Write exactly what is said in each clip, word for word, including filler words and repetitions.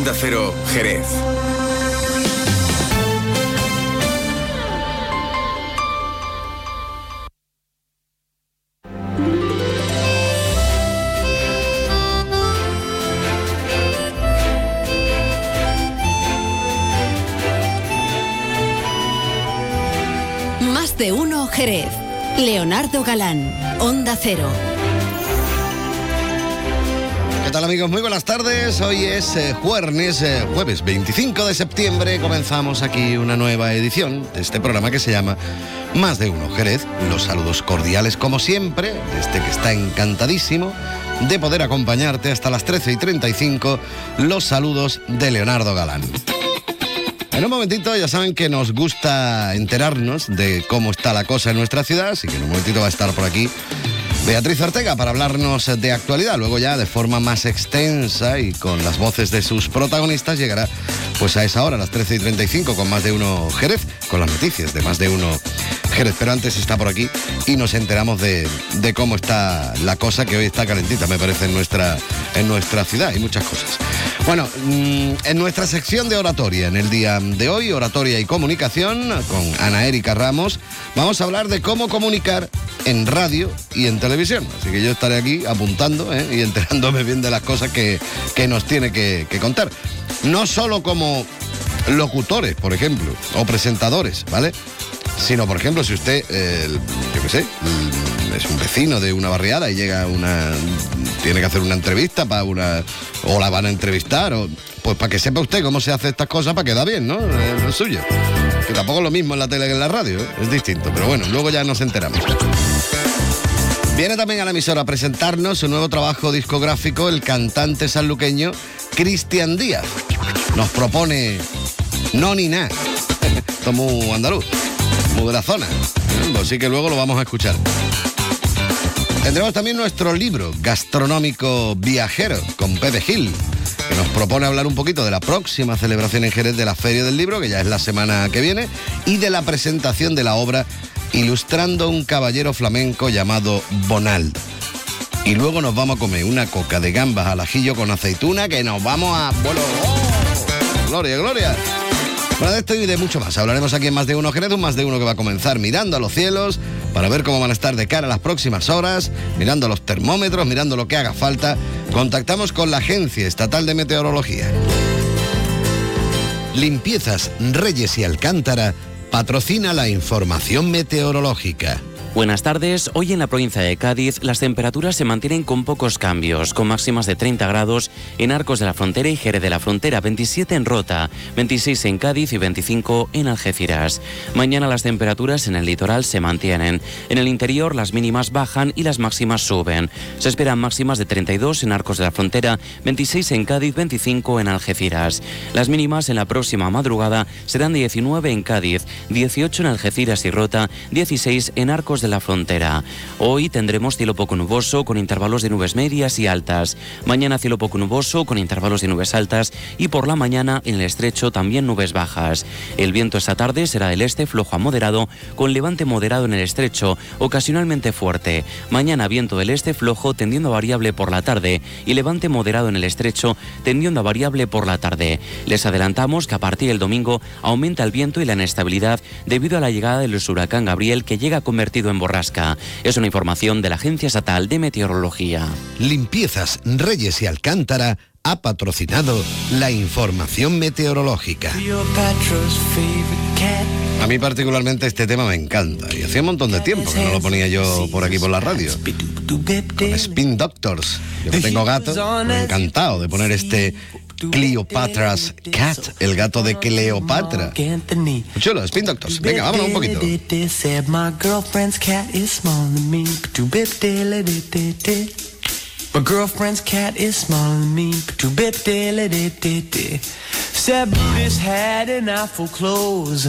Onda Cero, Jerez. Más de uno Jerez. Leonardo Galán, Onda Cero. ¿Qué tal, amigos? Muy buenas tardes. Hoy es eh, jueves, eh, jueves veinticinco de septiembre. Comenzamos aquí una nueva edición de este programa que se llama Más de uno Jerez. Los saludos cordiales, como siempre, de este que está encantadísimo de poder acompañarte hasta las trece y treinta y cinco. Los saludos de Leonardo Galán. En un momentito ya saben que nos gusta enterarnos de cómo está la cosa en nuestra ciudad, así que en un momentito va a estar por aquí Beatriz Ortega para hablarnos de actualidad. Luego ya de forma más extensa y con las voces de sus protagonistas llegará pues a esa hora, a las trece y treinta y cinco, con Más de uno Jerez, con las noticias de Más de uno Jerez. Pero antes está por aquí y nos enteramos de, de cómo está la cosa, que hoy está calentita, me parece, en nuestra, en nuestra ciudad y muchas cosas. Bueno, en nuestra sección de oratoria, en el día de hoy, oratoria y comunicación, con Ana Erika Ramos, vamos a hablar de cómo comunicar en radio y en televisión. Así que yo estaré aquí apuntando ¿eh? y enterándome bien de las cosas que, que nos tiene que, que contar. No solo como locutores, por ejemplo, o presentadores, ¿vale? Sino, por ejemplo, si usted, eh, yo qué sé, es un vecino de una barriada y llega una... tiene que hacer una entrevista para una... o la van a entrevistar, o pues para que sepa usted cómo se hace estas cosas, para que da bien, ¿no? Es lo suyo. Que tampoco es lo mismo en la tele que en la radio, ¿eh? Es distinto, pero bueno, luego ya nos enteramos. Viene también a la emisora a presentarnos su nuevo trabajo discográfico, el cantante sanluqueño Cristian Díaz. Nos propone No Ni Na. Esto es muy andaluz, muy de la zona. Así que luego lo vamos a escuchar. Tendremos también nuestro libro gastronómico viajero con Pepe Gil, que nos propone hablar un poquito de la próxima celebración en Jerez de la Feria del Libro, que ya es la semana que viene, y de la presentación de la obra Ilustrando un caballero flamenco llamado Bonaldo. Y luego nos vamos a comer una coca de gambas al ajillo con aceituna, que nos vamos a... Bueno, ¡oh! ¡Gloria, gloria! Bueno, de esto y de mucho más hablaremos aquí en Más de uno Jerez, un Más de uno que va a comenzar mirando a los cielos para ver cómo van a estar de cara a las próximas horas, mirando los termómetros, mirando lo que haga falta. Contactamos con la Agencia Estatal de Meteorología. Limpiezas Reyes y Alcántara patrocina la información meteorológica. Buenas tardes. Hoy en la provincia de Cádiz las temperaturas se mantienen con pocos cambios, con máximas de treinta grados en Arcos de la Frontera y Jerez de la Frontera, veintisiete en Rota, veintiséis en Cádiz y veinticinco en Algeciras. Mañana las temperaturas en el litoral se mantienen. En el interior las mínimas bajan y las máximas suben. Se esperan máximas de treinta y dos en Arcos de la Frontera, veintiséis en Cádiz, veinticinco en Algeciras. Las mínimas en la próxima madrugada serán de diecinueve en Cádiz, dieciocho en Algeciras y Rota, dieciséis en Arcos de la Frontera. Hoy tendremos cielo poco nuboso con intervalos de nubes medias y altas. Mañana cielo poco nuboso con intervalos de nubes altas y por la mañana en el estrecho también nubes bajas. El viento esta tarde será del este flojo a moderado con levante moderado en el estrecho, ocasionalmente fuerte. Mañana viento del este flojo tendiendo a variable por la tarde y levante moderado en el estrecho tendiendo a variable por la tarde. Les adelantamos que a partir del domingo aumenta el viento y la inestabilidad debido a la llegada del huracán Gabriel, que llega convertido en borrasca. Es una información de la Agencia Estatal de Meteorología. Limpiezas Reyes y Alcántara ha patrocinado la información meteorológica. A mí particularmente este tema me encanta y hacía un montón de tiempo que no lo ponía yo por aquí por la radio. Con Spin Doctors. Yo que tengo gato, encantado de poner este Cleopatra's Cat, el gato de Cleopatra. Chulo, Spin Doctors. Venga, vámonos un poquito. My girlfriend's cat is smaller than me. Said Brutus had an awful clothes.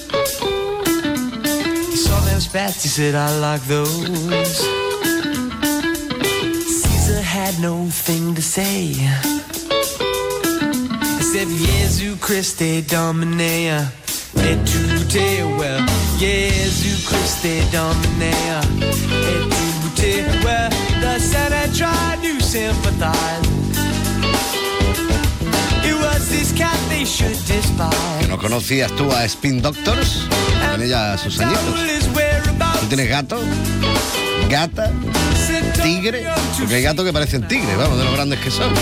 He saw them spats, he said, I like those. Caesar had no thing to say. Except Jesu Christe Dominea. Et tu te well, Jesu Christe Dominea. Et tu te well. The Senate tried to sympathize. It was Que no conocías tú a Spin Doctors, tiene ya sus añitos. ¿Tú tienes gato? ¿Gata? ¿Tigre? Porque hay gatos que parecen tigres, vamos, de lo grandes que son.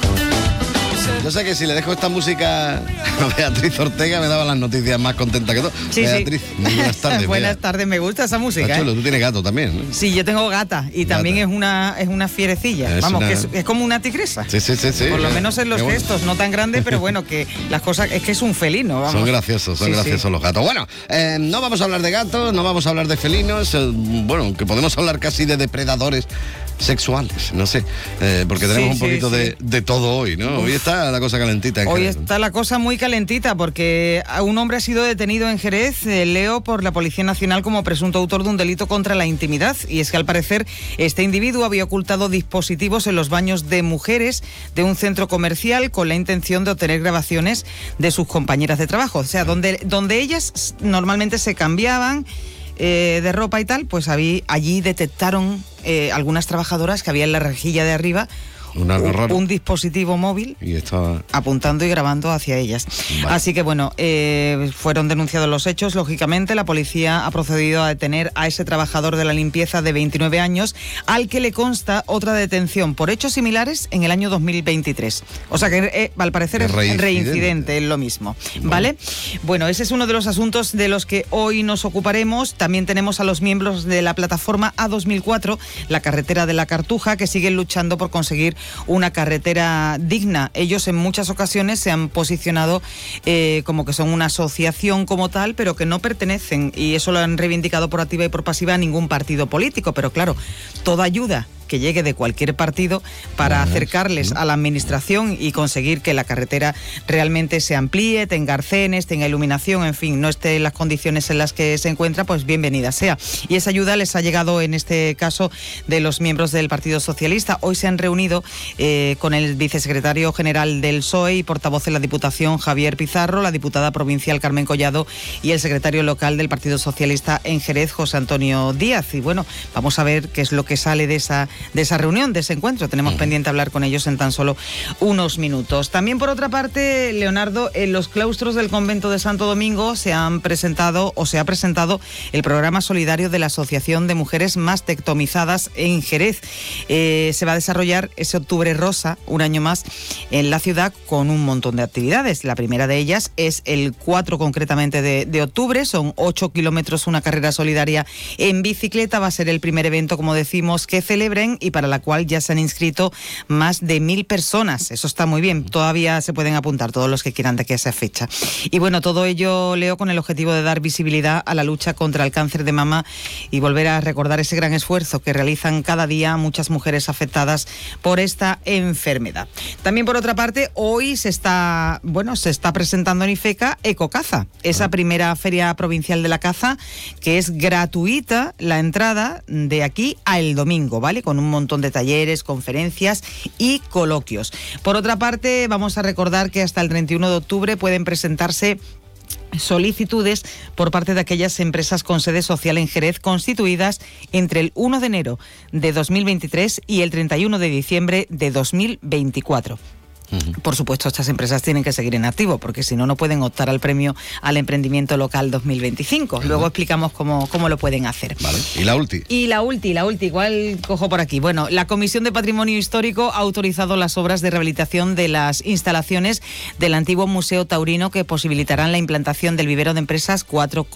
Yo sé que si le dejo esta música a Beatriz Ortega me daba las noticias más contentas que todo. Sí, Beatriz, sí. muy buenas tardes. Buenas Bea. tardes, me gusta esa música. Está chulo, ¿eh? tú tienes gato también, ¿no? Sí, yo tengo gata y Gata. también es una es una fierecilla. Es Vamos, una- que es, es como una tigresa. Sí, sí, sí, sí. Por lo menos en los Qué bueno. gestos, no tan grande, pero bueno, que las cosas, es que es un felino, vamos. Son graciosos, son Sí, graciosos sí. los gatos. Bueno, eh, no vamos a hablar de gatos, no vamos a hablar de felinos, eh, bueno, que podemos hablar casi de depredadores sexuales, no sé, eh, porque tenemos Sí, un sí, poquito sí. de, de todo hoy, ¿no? Hoy está la cosa calentita en Hoy Jerez. está la cosa muy calentita porque un hombre ha sido detenido en Jerez, eh, Leo, por la Policía Nacional como presunto autor de un delito contra la intimidad. Y es que al parecer este individuo había ocultado dispositivos en los baños de mujeres de un centro comercial con la intención de obtener grabaciones de sus compañeras de trabajo. O sea, donde, donde ellas normalmente se cambiaban eh, de ropa y tal, pues habí- allí detectaron eh, algunas trabajadoras que había en la rejilla de arriba Un algo un, raro. un dispositivo móvil Y estaba... apuntando y grabando hacia ellas. Vale. Así que bueno, eh, fueron denunciados los hechos. Lógicamente, la policía ha procedido a detener a ese trabajador de la limpieza de veintinueve años, al que le consta otra detención por hechos similares en el año dos mil veintitrés. O sea que eh, al parecer Es es reincidente. reincidente, es lo mismo. ¿Vale? Bueno, ese es uno de los asuntos de los que hoy nos ocuparemos. También tenemos a los miembros de la plataforma A dos mil cuatro, la carretera de la Cartuja, que siguen luchando por conseguir una carretera digna. Ellos en muchas ocasiones se han posicionado eh, como que son una asociación como tal, pero que no pertenecen, y eso lo han reivindicado por activa y por pasiva, a ningún partido político. Pero claro, toda ayuda que llegue de cualquier partido para acercarles a la administración y conseguir que la carretera realmente se amplíe, tenga arcenes, tenga iluminación, en fin, no esté en las condiciones en las que se encuentra, pues bienvenida sea. Y esa ayuda les ha llegado en este caso de los miembros del Partido Socialista. Hoy se han reunido eh, con el vicesecretario general del P S O E y portavoz en la Diputación, Javier Pizarro, la diputada provincial Carmen Collado y el secretario local del Partido Socialista en Jerez, José Antonio Díaz. Y bueno, vamos a ver qué es lo que sale de esa de esa reunión, de ese encuentro. Tenemos uh-huh. pendiente hablar con ellos en tan solo unos minutos. También, por otra parte, Leonardo, en los claustros del convento de Santo Domingo se han presentado o se ha presentado el programa solidario de la Asociación de Mujeres Mastectomizadas en Jerez. Eh, se va a desarrollar ese octubre rosa, un año más, en la ciudad con un montón de actividades. La primera de ellas es el cuatro concretamente de, de octubre, son ocho kilómetros, una carrera solidaria en bicicleta. Va a ser el primer evento, como decimos, que celebren y para la cual ya se han inscrito más de mil personas. Eso está muy bien. Todavía se pueden apuntar todos los que quieran de que esa fecha. Y bueno, todo ello, Leo, con el objetivo de dar visibilidad a la lucha contra el cáncer de mama y volver a recordar ese gran esfuerzo que realizan cada día muchas mujeres afectadas por esta enfermedad. También, por otra parte, hoy se está, bueno, se está presentando en IFECA Ecocaza, esa primera feria provincial de la caza, que es gratuita la entrada de aquí a el domingo, ¿vale? Con un montón de talleres, conferencias y coloquios. Por otra parte, vamos a recordar que hasta el treinta y uno de octubre pueden presentarse solicitudes por parte de aquellas empresas con sede social en Jerez constituidas entre el uno de enero de dos mil veintitrés y el treinta y uno de diciembre de dos mil veinticuatro. Uh-huh. Por supuesto, estas empresas tienen que seguir en activo, porque si no, no pueden optar al premio al emprendimiento local dos mil veinticinco. Uh-huh. Luego explicamos cómo, cómo lo pueden hacer. Vale. ¿Y la ulti? Y la ulti, la ulti, igual cojo por aquí. Bueno, la Comisión de Patrimonio Histórico ha autorizado las obras de rehabilitación de las instalaciones del antiguo Museo Taurino, que posibilitarán la implantación del vivero de empresas cuatro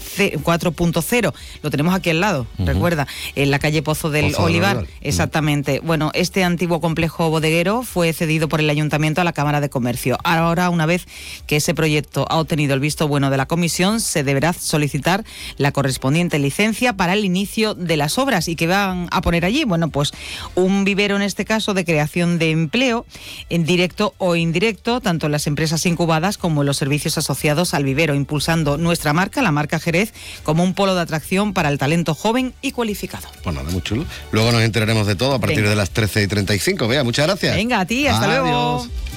punto cero. Lo tenemos aquí al lado, uh-huh. recuerda, en la calle Pozo del Pozo Olivar. Del Olivar. Exactamente. Uh-huh. Bueno, este antiguo complejo bodeguero fue cedido por el Ayuntamiento a la Cámara de Comercio. Ahora, una vez que ese proyecto ha obtenido el visto bueno de la comisión, se deberá solicitar la correspondiente licencia para el inicio de las obras. ¿Y qué van a poner allí? Bueno, pues un vivero, en este caso, de creación de empleo, en directo o indirecto, tanto en las empresas incubadas como en los servicios asociados al vivero, impulsando nuestra marca, la marca Jerez, como un polo de atracción para el talento joven y cualificado. Pues nada, muy chulo. Luego nos enteraremos de todo a partir Venga. de las trece y treinta y cinco. Vea, muchas gracias. Venga, a ti, hasta Adiós. luego.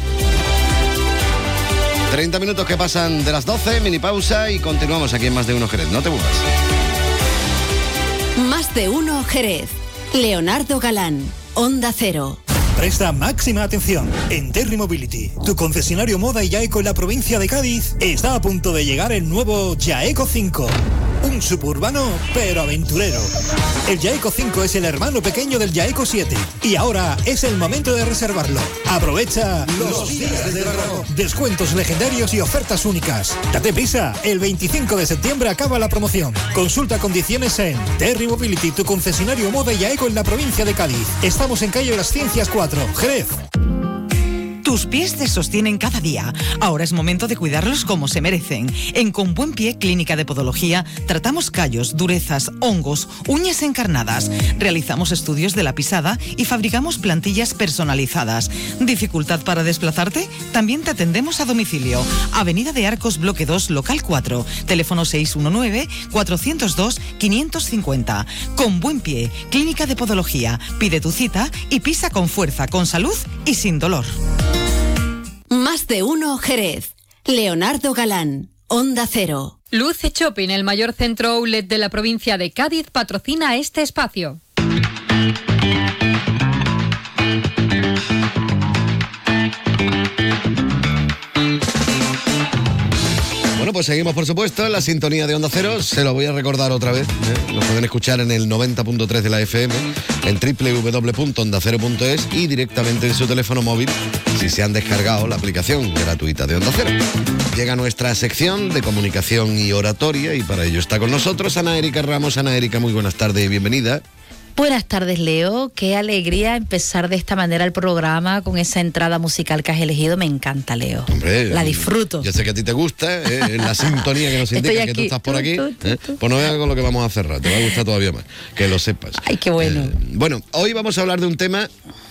treinta minutos que pasan de las doce, mini pausa y continuamos aquí en Más de Uno Jerez. No te muevas. Más de Uno Jerez. Leonardo Galán, Onda Cero. Presta máxima atención. En Terry Mobility, tu concesionario moda y Yaeco en la provincia de Cádiz, está a punto de llegar el nuevo Yaeco cinco. Un suburbano, pero aventurero. El Yaeco cinco es el hermano pequeño del Yaeco siete. Y ahora es el momento de reservarlo. Aprovecha los días de verano. Descuentos legendarios y ofertas únicas. Date prisa, el veinticinco de septiembre acaba la promoción. Consulta condiciones en Terry Mobility, tu concesionario moda y Yaeco en la provincia de Cádiz. Estamos en calle Las Ciencias cuatro, Jerez. Tus pies te sostienen cada día. Ahora es momento de cuidarlos como se merecen. En Con Buen Pie, Clínica de Podología, tratamos callos, durezas, hongos, uñas encarnadas. Realizamos estudios de la pisada y fabricamos plantillas personalizadas. ¿Dificultad para desplazarte? También te atendemos a domicilio. Avenida de Arcos, Bloque dos, Local cuatro. Teléfono seis uno nueve, cuatro cero dos, cinco cinco cero. Con Buen Pie, Clínica de Podología. Pide tu cita y pisa con fuerza, con salud y sin dolor. Más de uno Jerez. Leonardo Galán, Onda Cero. Luce Shopping, el mayor centro outlet de la provincia de Cádiz, patrocina este espacio. Bueno, pues seguimos, por supuesto, en la sintonía de Onda Cero. Se lo voy a recordar otra vez, ¿eh? Lo pueden escuchar en el noventa punto tres de la F M, en doble u doble u doble u punto onda cero punto es y directamente en su teléfono móvil si se han descargado la aplicación gratuita de Onda Cero. Llega nuestra sección de comunicación y oratoria y para ello está con nosotros Ana Erika Ramos. Ana Erika, muy buenas tardes y bienvenida. Buenas tardes, Leo. Qué alegría empezar de esta manera el programa con esa entrada musical que has elegido. Me encanta, Leo. Hombre, la disfruto. Yo sé que a ti te gusta, ¿eh? La sintonía que nos indica que tú estás por aquí. Tú, tú, ¿eh? tú. Pues no veas con lo que vamos a cerrar. Te va a gustar todavía más. Que lo sepas. Ay, qué bueno. Eh, bueno, hoy vamos a hablar de un tema...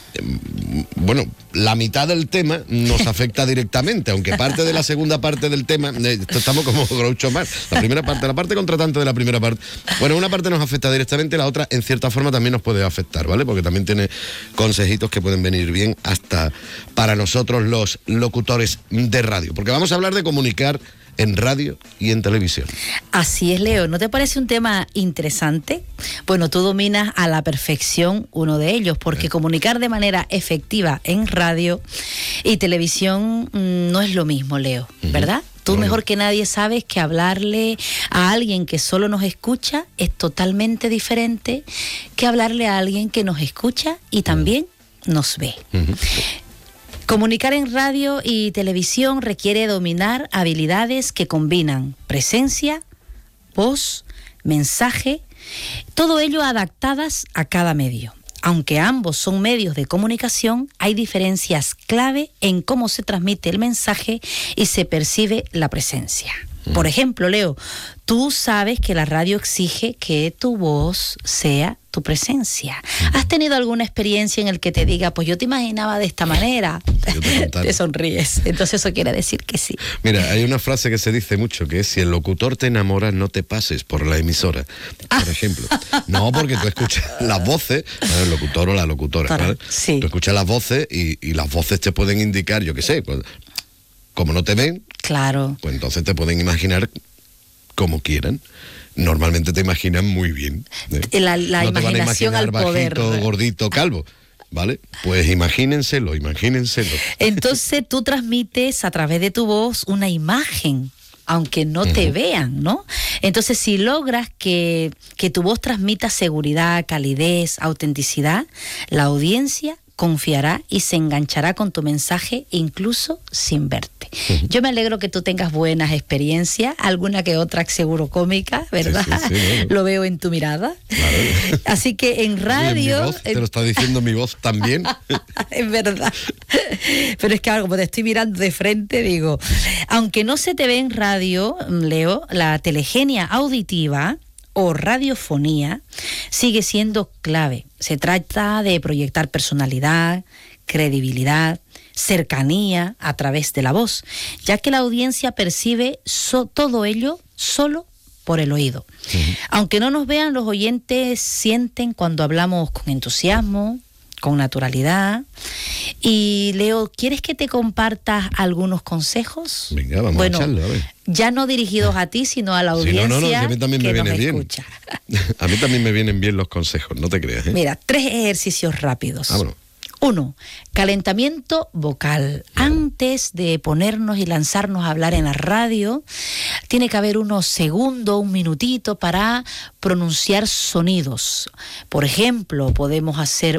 Bueno, la mitad del tema nos afecta directamente, aunque parte de la segunda parte del tema, eh, estamos como Groucho Marx. La primera parte, la parte contratante de la primera parte, bueno, una parte nos afecta directamente, la otra en cierta forma también nos puede afectar, ¿vale? Porque también tiene consejitos que pueden venir bien hasta para nosotros los locutores de radio, porque vamos a hablar de comunicar en radio y en televisión. Así es, Leo. ¿No te parece un tema interesante? Bueno, tú dominas a la perfección uno de ellos, porque eh. comunicar de manera efectiva en radio y televisión mmm, no es lo mismo, Leo, uh-huh. ¿verdad? Tú mejor no. que nadie sabes que hablarle a alguien que solo nos escucha es totalmente diferente que hablarle a alguien que nos escucha y también uh-huh. nos ve. Uh-huh. Comunicar en radio y televisión requiere dominar habilidades que combinan presencia, voz, mensaje, todo ello adaptadas a cada medio. Aunque ambos son medios de comunicación, hay diferencias clave en cómo se transmite el mensaje y se percibe la presencia. Por ejemplo, Leo, tú sabes que la radio exige que tu voz sea tu presencia. ¿Has tenido alguna experiencia en el que te diga, pues yo te imaginaba de esta manera? Te, te sonríes. Entonces eso quiere decir que sí. Mira, hay una frase que se dice mucho, que es: si el locutor te enamora, no te pases por la emisora. Por ejemplo. No, porque tú escuchas las voces, el locutor o la locutora, ¿vale? Sí. Tú escuchas las voces y, y las voces te pueden indicar, yo qué sé, pues, como no te ven, claro, pues entonces te pueden imaginar como quieran. Normalmente te imaginan muy bien, ¿eh? La, la no imaginación te van a imaginar al poder. Bajito, gordito, calvo, ¿vale? Pues imagínenselo, imagínenselo. Entonces tú transmites a través de tu voz una imagen, aunque no te uh-huh. vean, ¿no? Entonces, si logras que, que tu voz transmita seguridad, calidez, autenticidad, la audiencia confiará y se enganchará con tu mensaje incluso sin verte. Uh-huh. Yo me alegro que tú tengas buenas experiencias, alguna que otra seguro cómica, ¿verdad? Sí, sí, sí, ¿no? Lo veo en tu mirada. Claro. Así que en radio... En mi voz, te lo está diciendo mi voz también. Es verdad. Pero es que como te estoy mirando de frente, digo, aunque no se te ve en radio, Leo, la telegenia auditiva o radiofonía sigue siendo clave. Se trata de proyectar personalidad, credibilidad, cercanía a través de la voz, ya que la audiencia percibe so- todo ello solo por el oído. Uh-huh. Aunque no nos vean, los oyentes sienten cuando hablamos con entusiasmo, con naturalidad. Y Leo, ¿quieres que te compartas algunos consejos? Venga, vamos bueno, a echarlo, a ver. Ya no dirigidos a ti, sino a la audiencia. Sí, no, no, no, a mí también me viene bien. Escucha. A mí también me vienen bien los consejos, no te creas, ¿eh? Mira, tres ejercicios rápidos. Ah, bueno. Uno, calentamiento vocal. Antes de ponernos y lanzarnos a hablar en la radio, tiene que haber unos segundos, un minutito para pronunciar sonidos. Por ejemplo, podemos hacer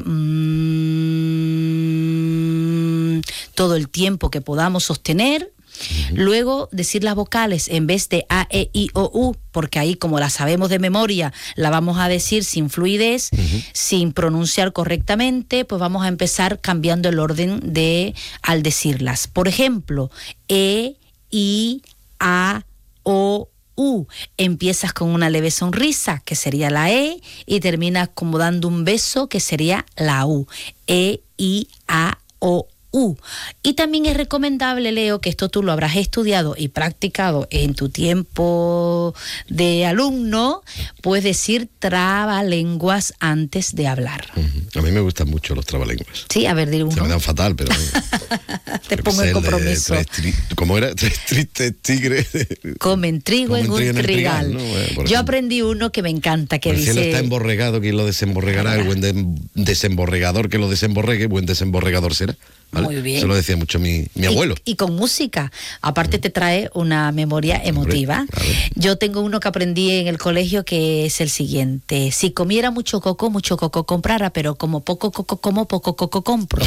mmm, todo el tiempo que podamos sostener. Luego decir las vocales en vez de A, E, I, O, U, porque ahí como la sabemos de memoria, la vamos a decir sin fluidez, uh-huh. sin pronunciar correctamente, pues vamos a empezar cambiando el orden de al decirlas. Por ejemplo, E, I, A, O, U. Empiezas con una leve sonrisa, que sería la E, y terminas como dando un beso, que sería la U. E, I, A, O, U. Y también es recomendable, Leo, que esto tú lo habrás estudiado y practicado en tu tiempo de alumno, puedes decir trabalenguas antes de hablar. Uh-huh. A mí me gustan mucho los trabalenguas. Sí, a ver, dile uno. Se me dan fatal, pero... Te pongo en compromiso. De, tres, ¿Cómo era? Tres tristes tigres. Comen trigo en un trigal. trigal ¿no? Bueno, yo aprendí uno que me encanta, que el dice... El cielo está emborregado, ¿quién lo desemborregará? El buen de, desemborregador que lo desemborregue, buen desemborregador será. ¿Vale? Muy bien. Eso lo decía mucho mi, mi abuelo. Y, y con música. Aparte te trae una memoria emotiva. Hombre, claro. Yo tengo uno que aprendí en el colegio que es el siguiente. Si comiera mucho coco, mucho coco comprara, pero como poco coco como, poco coco compro.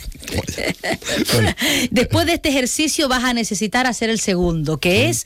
Bueno. Después de este ejercicio vas a necesitar hacer el segundo, que es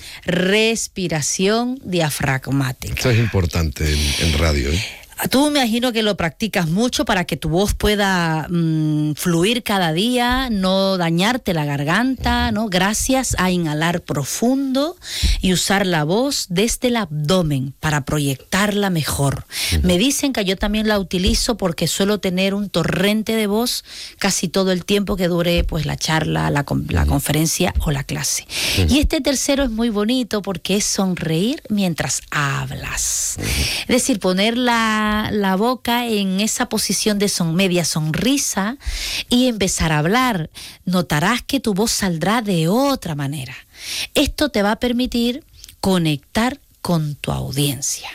respiración diafragmática. Esto es importante en, en radio, ¿eh? Tú me imagino que lo practicas mucho para que tu voz pueda mmm, fluir cada día, no dañarte la garganta, ¿no? Gracias a inhalar profundo y usar la voz desde el abdomen para proyectarla mejor. Uh-huh. Me dicen que yo también la utilizo porque suelo tener un torrente de voz casi todo el tiempo que dure pues la charla, la, la uh-huh. conferencia o la clase. Uh-huh. Y este tercero es muy bonito porque es sonreír mientras hablas. Uh-huh. Es decir, poner la la boca en esa posición de son, media sonrisa y empezar a hablar. Notarás que tu voz saldrá de otra manera. Esto te va a permitir conectar con tu audiencia.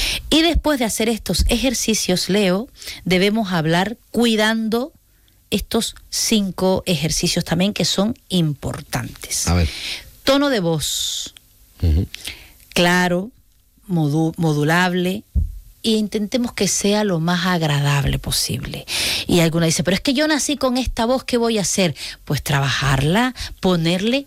Y después de hacer estos ejercicios, Leo, debemos hablar cuidando estos cinco ejercicios también que son importantes. A ver. Tono de voz. Uh-huh. Claro, modu- modulable, y intentemos que sea lo más agradable posible. Y alguna dice, pero es que yo nací con esta voz, ¿qué voy a hacer? Pues trabajarla, ponerle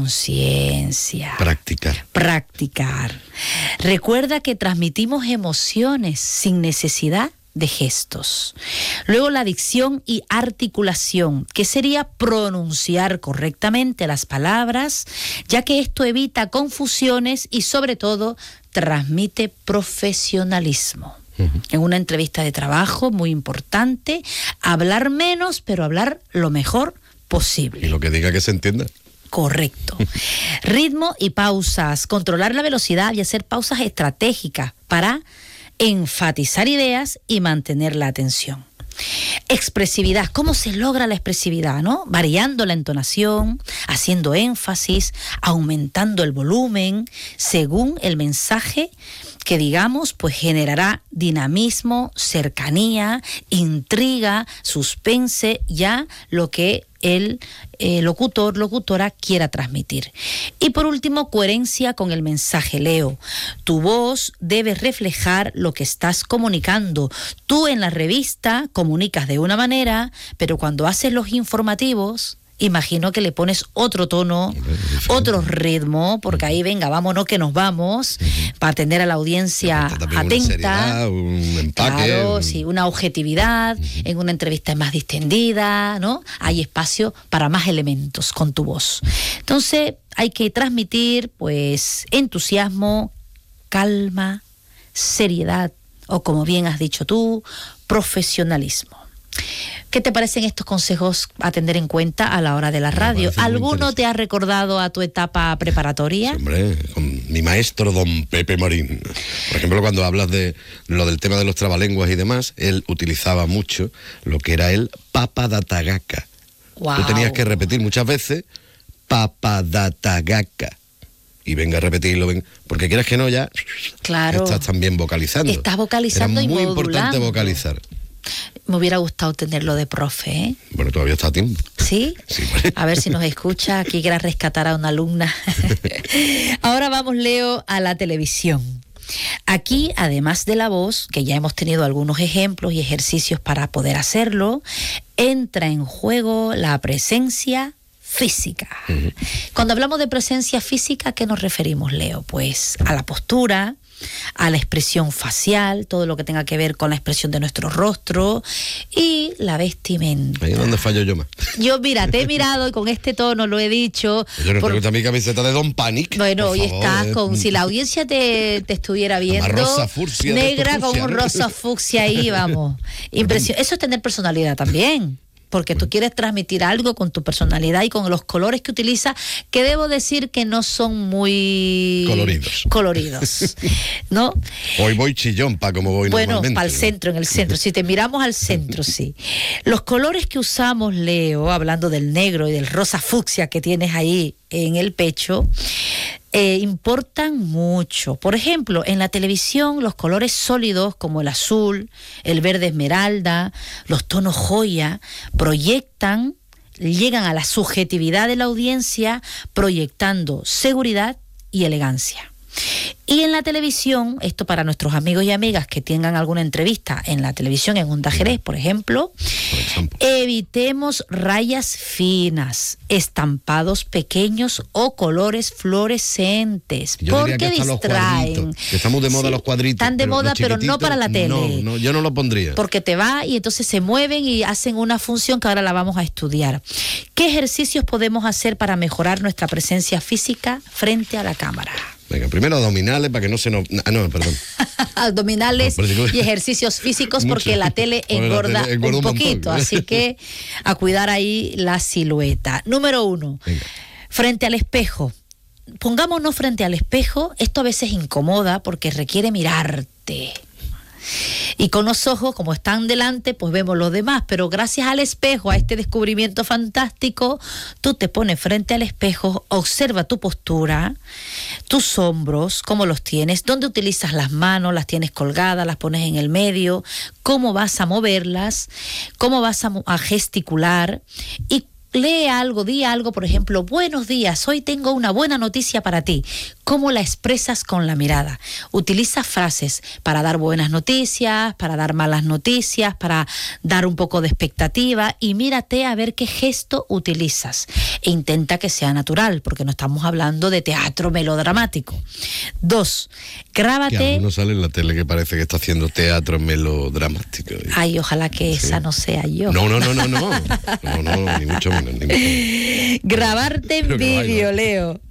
conciencia. Practicar. Practicar. Recuerda que transmitimos emociones sin necesidad de gestos. Luego la dicción y articulación, que sería pronunciar correctamente las palabras, ya que esto evita confusiones y sobre todo transmite profesionalismo. Uh-huh. En una entrevista de trabajo, muy importante, hablar menos, pero hablar lo mejor posible. Y lo que diga que se entienda. Correcto. Ritmo y pausas, controlar la velocidad y hacer pausas estratégicas para enfatizar ideas y mantener la atención. Expresividad, ¿cómo se logra la expresividad, no? Variando la entonación, haciendo énfasis, aumentando el volumen, según el mensaje que digamos, pues generará dinamismo, cercanía, intriga, suspense, ya lo que el eh, locutor, locutora quiera transmitir. Y por último, coherencia con el mensaje, Leo. Tu voz debe reflejar lo que estás comunicando. Tú en la revista comunicas de una manera, pero cuando haces los informativos, imagino que le pones otro tono, otro ritmo, porque ahí venga, vámonos que nos vamos, uh-huh. para atender a la audiencia atenta. Una seriedad, un empaque. Claro, un... sí, una objetividad, uh-huh. en una entrevista más distendida, ¿no? Hay espacio para más elementos con tu voz. Entonces, hay que transmitir, pues, entusiasmo, calma, seriedad, o como bien has dicho tú, profesionalismo. ¿Qué te parecen estos consejos a tener en cuenta a la hora de la radio? ¿Alguno te ha recordado a tu etapa preparatoria? Sí, hombre, con mi maestro don Pepe Morín. Por ejemplo, cuando hablas de lo del tema de los trabalenguas y demás, él utilizaba mucho lo que era el papadatagaca. Wow. Tú tenías que repetir muchas veces papadatagaca. Y venga a repetirlo, ven, porque quieras que no, ya claro. estás también vocalizando. Estás vocalizando Era y muy modulando. Importante vocalizar. Me hubiera gustado tenerlo de profe, ¿eh? Bueno, todavía está a tiempo. ¿Sí? Sí, vale. A ver si nos escucha. Aquí quiera rescatar a una alumna. Ahora vamos, Leo, a la televisión. Aquí, además de la voz, que ya hemos tenido algunos ejemplos y ejercicios para poder hacerlo, entra en juego la presencia física. Uh-huh. Cuando hablamos de presencia física, ¿a qué nos referimos, Leo? Pues a la postura, a la expresión facial, todo lo que tenga que ver con la expresión de nuestro rostro y la vestimenta. Ahí es donde fallo yo más. Yo, mira, te he mirado y con este tono lo he dicho. Yo no por... pregunto a mi camiseta de Don Panic. Bueno, hoy favor, estás eh. con, si la audiencia te, te estuviera viendo, rosa fucsia, negra fucsia, con un ¿no? rosa fucsia ahí, vamos. Impresión. Eso es tener personalidad también. Porque tú quieres transmitir algo con tu personalidad y con los colores que utilizas, que debo decir que no son muy coloridos. coloridos, ¿no? Hoy voy chillón, pa, como voy bueno, normalmente. Bueno, para el ¿no? centro, en el centro. Si te miramos al centro, sí. Los colores que usamos, Leo, hablando del negro y del rosa fucsia que tienes ahí en el pecho, eh, importan mucho. Por ejemplo, en la televisión, los colores sólidos como el azul, el verde esmeralda, los tonos joya, proyectan, llegan a la subjetividad de la audiencia, proyectando seguridad y elegancia. Y en la televisión, esto para nuestros amigos y amigas que tengan alguna entrevista en la televisión, en Onda Jerez, por ejemplo, por ejemplo, evitemos rayas finas, estampados pequeños o colores fluorescentes, yo porque diría que distraen. Que estamos de moda Sí, los cuadritos. están de pero moda, los pero no para la tele. No, no, yo no lo pondría. Porque te va y entonces se mueven y hacen una función que ahora la vamos a estudiar. ¿Qué ejercicios podemos hacer para mejorar nuestra presencia física frente a la cámara? Venga, primero abdominales para que no se nos... Ah, no, perdón. Abdominales no, digo... y ejercicios físicos Mucho. porque la tele engorda, la tele engorda un un poquito, montón. así que a cuidar ahí la silueta. Número uno, Venga. Frente al espejo. Pongámonos frente al espejo, esto a veces incomoda porque requiere mirarte. Y con los ojos, como están delante, pues vemos los demás, pero gracias al espejo, a este descubrimiento fantástico, tú te pones frente al espejo, observa tu postura, tus hombros, cómo los tienes, dónde utilizas las manos, las tienes colgadas, las pones en el medio, cómo vas a moverlas, cómo vas a, a gesticular y lee algo, di algo, por ejemplo, buenos días, hoy tengo una buena noticia para ti. ¿Cómo la expresas con la mirada? Utiliza frases para dar buenas noticias, para dar malas noticias, para dar un poco de expectativa y mírate a ver qué gesto utilizas. E intenta que sea natural, porque no estamos hablando de teatro melodramático. Dos, grábate... Que alguno sale en la tele que parece que está haciendo teatro melodramático. Ay, ojalá que Sí. esa no sea yo. No, no, no, no, no. No, no, ni mucho menos. Ni mucho menos. Grabarte en Pero que vídeo, baila. Leo.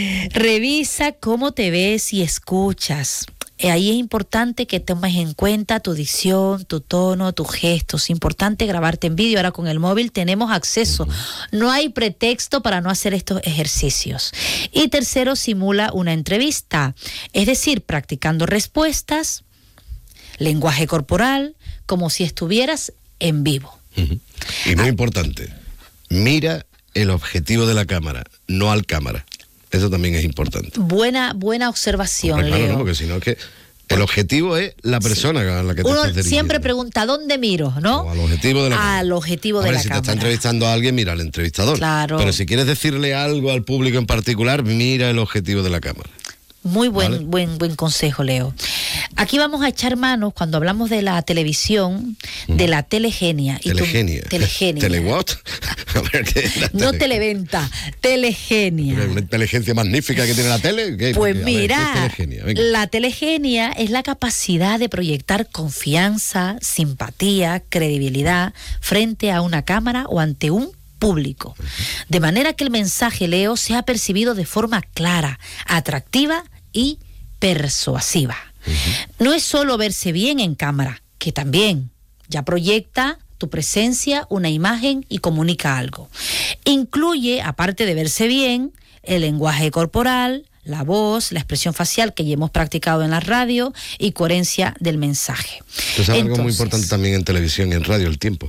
Revisa cómo te ves y escuchas. Eh, Ahí es importante que tomes en cuenta tu dicción, tu tono, tus gestos. Importante grabarte en vídeo. Ahora con el móvil tenemos acceso. No hay pretexto para no hacer estos ejercicios. Y tercero, simula una entrevista. Es decir, practicando respuestas, lenguaje corporal, como si estuvieras en vivo. Ujú. Y muy importante, mira el objetivo de la cámara, no al cámara. Eso también es importante. Buena, buena observación, Porque, claro, Leo. no, porque si no es que el objetivo es la persona a la que te Uno estás dirigiendo. siempre pregunta, ¿dónde miro? ¿no? O al objetivo de la cámara. Al objetivo de Hombre, la si cámara. te está entrevistando a alguien, mira al entrevistador. Claro. Pero si quieres decirle algo al público en particular, mira el objetivo de la cámara. Muy buen, Vale. buen, buen consejo, Leo. Aquí vamos a echar manos, cuando hablamos de la televisión, de la telegenia. Y tú- Telegenia. telegenia. ¿Telewhat? A ver, ¿qué es la No tele- televenta, telegenia. Una inteligencia magnífica que tiene la tele. ¿Qué? Pues A ver, ¿qué es mira, telegenia? Venga. la telegenia es la capacidad de proyectar confianza, simpatía, credibilidad frente a una cámara o ante un público. De manera que el mensaje, Leo, sea percibido de forma clara, atractiva y persuasiva. No es solo verse bien en cámara, que también ya proyecta tu presencia, una imagen y comunica algo. Incluye, aparte de verse bien, el lenguaje corporal, la voz, la expresión facial que ya hemos practicado en la radio y coherencia del mensaje. Tú sabes algo muy Entonces, importante también en televisión y en radio, el tiempo.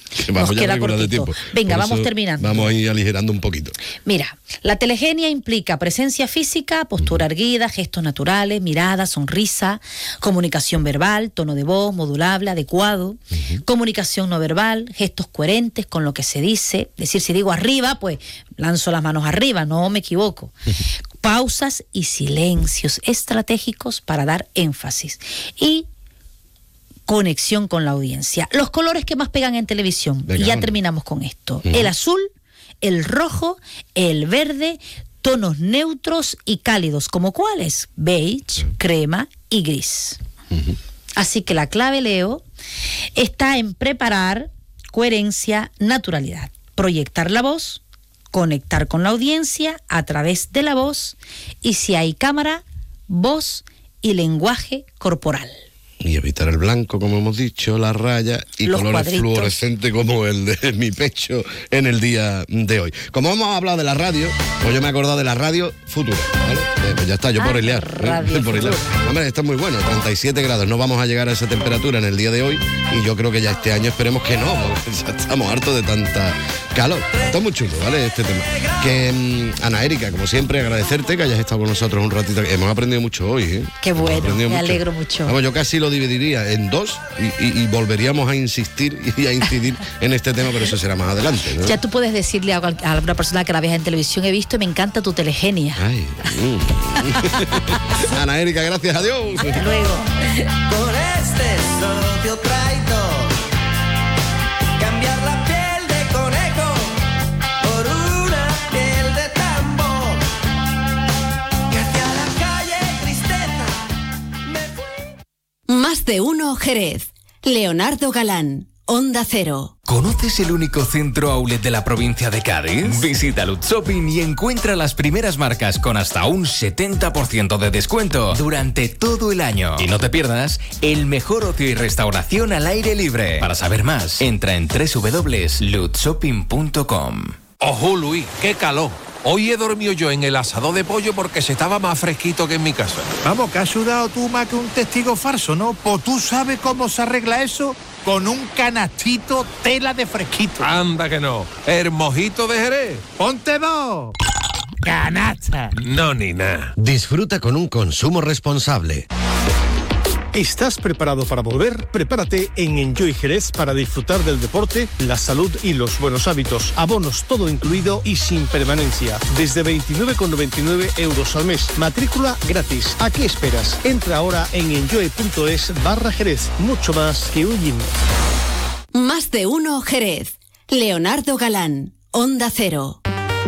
Vamos Nos ya queda regular de cortito. tiempo. Venga, Por vamos eso terminando. Vamos a ir aligerando un poquito. Mira, la telegenia implica presencia física, postura erguida, gestos naturales, mirada, sonrisa, comunicación verbal, tono de voz modulable, adecuado, uh-huh. comunicación no verbal, gestos coherentes con lo que se dice. Es decir, si digo arriba, pues lanzo las manos arriba, no me equivoco. Pausas y silencios estratégicos para dar énfasis. Y conexión con la audiencia. Los colores que más pegan en televisión. Venga, y ya vamos. Terminamos con esto. Uh-huh. El azul, el rojo, el verde, tonos neutros y cálidos, como cuáles: beige, uh-huh. crema y gris. Uh-huh. Así que la clave, Leo, está en preparar coherencia, naturalidad, proyectar la voz, conectar con la audiencia a través de la voz y, si hay cámara, voz y lenguaje corporal. Y evitar el blanco, como hemos dicho, la raya y los colores cuadritos fluorescentes como el de mi pecho en el día de hoy. Como hemos hablado de la radio, pues yo me he acordado de la radio Futura, ¿vale? Eh, pues ya está, yo ah, por hilar. ¿eh? Por hilar. Hombre, esto es muy bueno, treinta y siete grados. No vamos a llegar a esa temperatura en el día de hoy y yo creo que ya este año esperemos que no, porque ya estamos hartos de tanta calor. Esto es muy chulo, ¿vale? Este tema. Que um, Ana Erika, como siempre, agradecerte que hayas estado con nosotros un ratito. Hemos aprendido mucho hoy, ¿eh? Qué bueno, me mucho. alegro mucho. Vamos, yo casi lo dividiría en dos y, y, y volveríamos a insistir y a incidir en este tema, pero eso será más adelante, ¿no? Ya tú puedes decirle a, a alguna persona que la veas en televisión: he visto y me encanta tu telegenia. Ay, mm. Ana Erika, gracias a Dios. Hasta luego. Con este socio traidor, cambiar la piel de conejo por una piel de tambor, que hacia la calle tristeza me fui. Más de uno Jerez. Leonardo Galán, Onda Cero. ¿Conoces el único centro outlet de la provincia de Cádiz? Visita Lutz Shopping y encuentra las primeras marcas con hasta un setenta por ciento de descuento durante todo el año. Y no te pierdas el mejor ocio y restauración al aire libre. Para saber más, entra en doble u doble u doble u punto lutz shopping punto com. Ojo, Luis, qué calor. Hoy he dormido yo en el asador de pollo porque se estaba más fresquito que en mi casa. Vamos, que has sudado tú más que un testigo falso, ¿no? Pues tú sabes cómo se arregla eso con un canastito tela de fresquito. Anda que no. El mojito de Jerez. ¡Ponte dos! ¡Canasta! No, ni nada. Disfruta con un consumo responsable. ¿Estás preparado para volver? Prepárate en Enjoy Jerez para disfrutar del deporte, la salud y los buenos hábitos. Abonos todo incluido y sin permanencia. Desde veintinueve con noventa y nueve euros al mes. Matrícula gratis. ¿A qué esperas? Entra ahora en enjoy.es barra Jerez. Mucho más que un gym. Más de uno Jerez. Leonardo Galán, Onda Cero.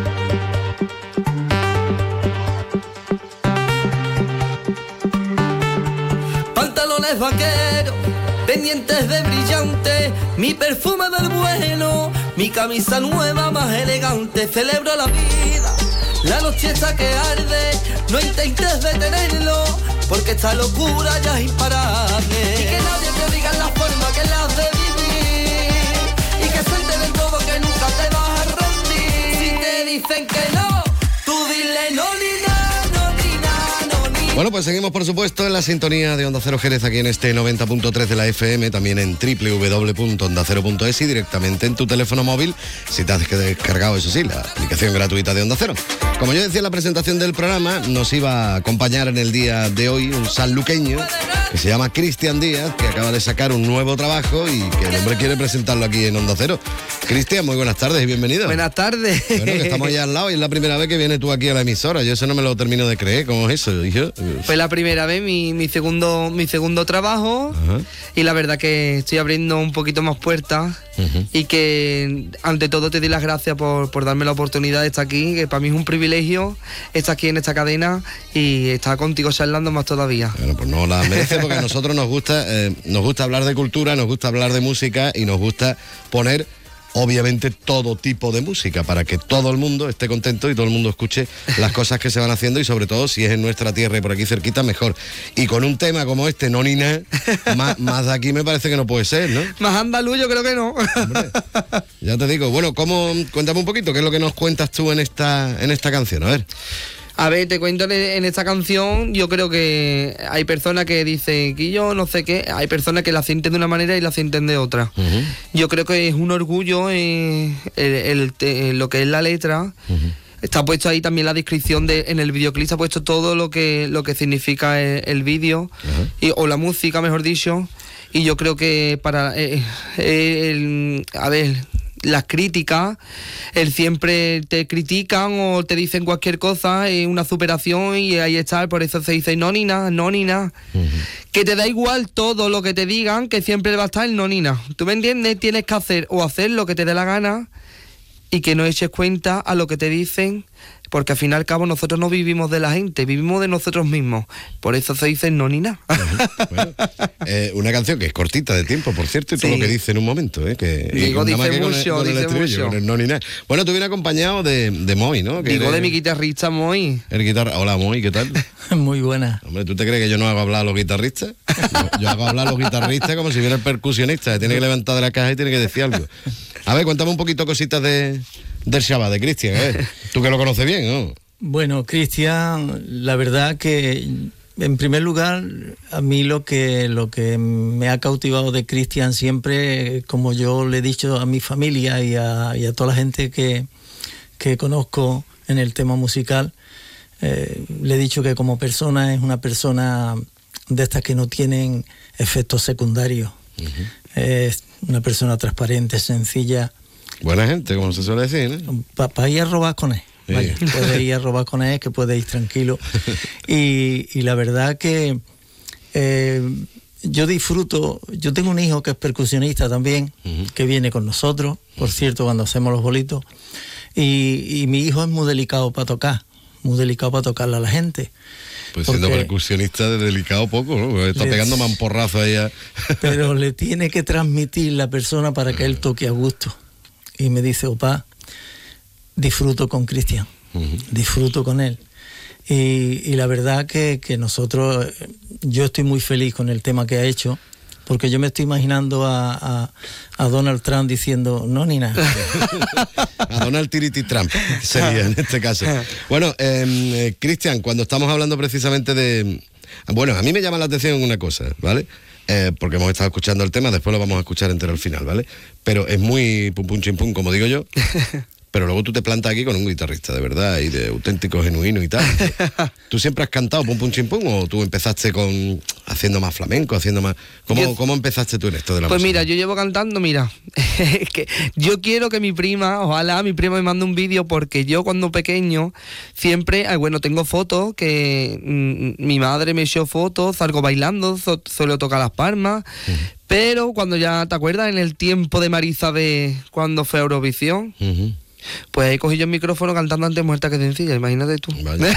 Vaquero, pendientes de brillante, mi perfume del bueno, mi camisa nueva más elegante, celebro la vida, la noche está que arde, no intentes detenerlo, porque esta locura ya es imparable, y que nadie te diga la forma que la has de vivir, y que suelte del todo que nunca te vas a rendir, si te dicen que no, tú dile no ni nada. Bueno, pues seguimos, por supuesto, en la sintonía de Onda Cero Jerez, aquí en este noventa punto tres de la F M, también en doble u doble u doble u punto onda cero punto es y directamente en tu teléfono móvil, si te has descargado, eso sí, la aplicación gratuita de Onda Cero. Como yo decía en la presentación del programa, nos iba a acompañar en el día de hoy un sanluqueño que se llama Cristian Díaz, que acaba de sacar un nuevo trabajo y que el hombre quiere presentarlo aquí en Onda Cero. Cristian, muy buenas tardes y bienvenido. Buenas tardes. Bueno, que estamos allá al lado y es la primera vez que vienes tú aquí a la emisora. Yo eso no me lo termino de creer. ¿Cómo es eso, hijo? Fue la primera vez, mi, mi segundo mi segundo trabajo. Ajá. Y la verdad que estoy abriendo un poquito más puertas. Uh-huh. Y que ante todo te doy las gracias por, por darme la oportunidad de estar aquí, que para mí es un privilegio estar aquí en esta cadena y estar contigo charlando más todavía. Bueno, pues no la merece, porque a nosotros nos gusta, eh, nos gusta hablar de cultura, nos gusta hablar de música y nos gusta poner obviamente todo tipo de música para que todo el mundo esté contento y todo el mundo escuche las cosas que se van haciendo, y sobre todo si es en nuestra tierra y por aquí cerquita, mejor. Y con un tema como este, no ni nada, más, más de aquí me parece que no puede ser, ¿no? Más andaluz yo creo que no. Hombre, ya te digo. Bueno, ¿cómo? Cuéntame un poquito, ¿qué es lo que nos cuentas tú en esta, en esta canción? A ver. A ver, te cuento, en esta canción yo creo que hay personas que dicen que yo no sé qué, hay personas que la sienten de una manera y la sienten de otra. Uh-huh. Yo creo que es un orgullo eh, el, el, el, lo que es la letra. Uh-huh. Está puesto ahí también la descripción de, en el videoclip se ha puesto todo lo que lo que significa el, el vídeo, uh-huh. y, o la música, mejor dicho. Y yo creo que para eh, el, a ver, las críticas, el siempre te critican o te dicen cualquier cosa, es una superación y ahí está, por eso se dice no ni nada, no ni nada. Uh-huh. Que te da igual todo lo que te digan, que siempre va a estar el no ni nada. ¿Tú me entiendes? Tienes que hacer o hacer lo que te dé la gana y que no eches cuenta a lo que te dicen, porque al fin y al cabo nosotros no vivimos de la gente, vivimos de nosotros mismos. Por eso se dice no ni nada. Uh-huh. Bueno, eh, una canción que es cortita de tiempo, por cierto, y todo sí. Lo que dice en un momento. ¿eh? Que, Digo, dice mucho, con el, con dice el mucho. Con el no ni nada. Bueno, tú vienes acompañado de, de Moy, ¿no? Que Digo, eres, de mi guitarrista Moy. El guitarra. Hola, Moy, ¿qué tal? Muy buena. Hombre, ¿tú te crees que yo no hago hablar a los guitarristas? Yo, yo hago hablar a los guitarristas como si viera el percusionista, que tiene que levantar de la caja y tiene que decir algo. A ver, cuéntame un poquito cositas de, del Shabbat, de Cristian, ¿eh? Tú que lo conoces bien, ¿no? Bueno, Cristian, la verdad que en primer lugar a mí lo que lo que me ha cautivado de Cristian siempre, como yo le he dicho a mi familia y a, y a toda la gente que, que conozco en el tema musical, eh, le he dicho que como persona es una persona de estas que no tienen efectos secundarios. Uh-huh. Es una persona transparente, sencilla. Buena gente, como se suele decir, ¿no? Para ir a robar con él. Vaya, sí. Puede ir a robar con él, que puede ir tranquilo. Y, y la verdad que eh, yo disfruto, yo tengo un hijo que es percusionista también, uh-huh. que viene con nosotros, por uh-huh. cierto, cuando hacemos los bolitos. Y, y mi hijo es muy delicado para tocar, muy delicado para tocarle a la gente. Pues siendo percusionista de delicado poco, ¿no? Está le, pegando mamporrazo ahí a... Pero le tiene que transmitir la persona para que él toque a gusto. Y me dice, opa, disfruto con Cristian, uh-huh. disfruto con él. Y, y la verdad que, que nosotros, yo estoy muy feliz con el tema que ha hecho, porque yo me estoy imaginando a, a, a Donald Trump diciendo no ni nada. A Donald Tiriti Trump sería en este caso. Bueno, eh, Cristian, cuando estamos hablando precisamente de... Bueno, a mí me llama la atención una cosa, ¿vale? Eh, porque hemos estado escuchando el tema, después lo vamos a escuchar entero al final, ¿vale? Pero es muy pum pum chim pum, como digo yo. Pero luego tú te plantas aquí con un guitarrista de verdad y de auténtico, genuino y tal. ¿Tú siempre has cantado pum pum chim pum o tú empezaste con haciendo más flamenco, haciendo más... ¿Cómo, yo, ¿cómo empezaste tú en esto de la pues música? Pues mira, yo llevo cantando, mira, es que yo quiero que mi prima, ojalá mi prima me mande un vídeo, porque yo cuando pequeño siempre, bueno, tengo fotos que mmm, mi madre me echó fotos, salgo bailando, so, suelo tocar las palmas, uh-huh. pero cuando ya, ¿te acuerdas? En el tiempo de Marisa B, cuando fue a Eurovisión, uh-huh. pues ahí cogí yo el micrófono cantando Antes muerta que sencilla, imagínate tú. Vaya.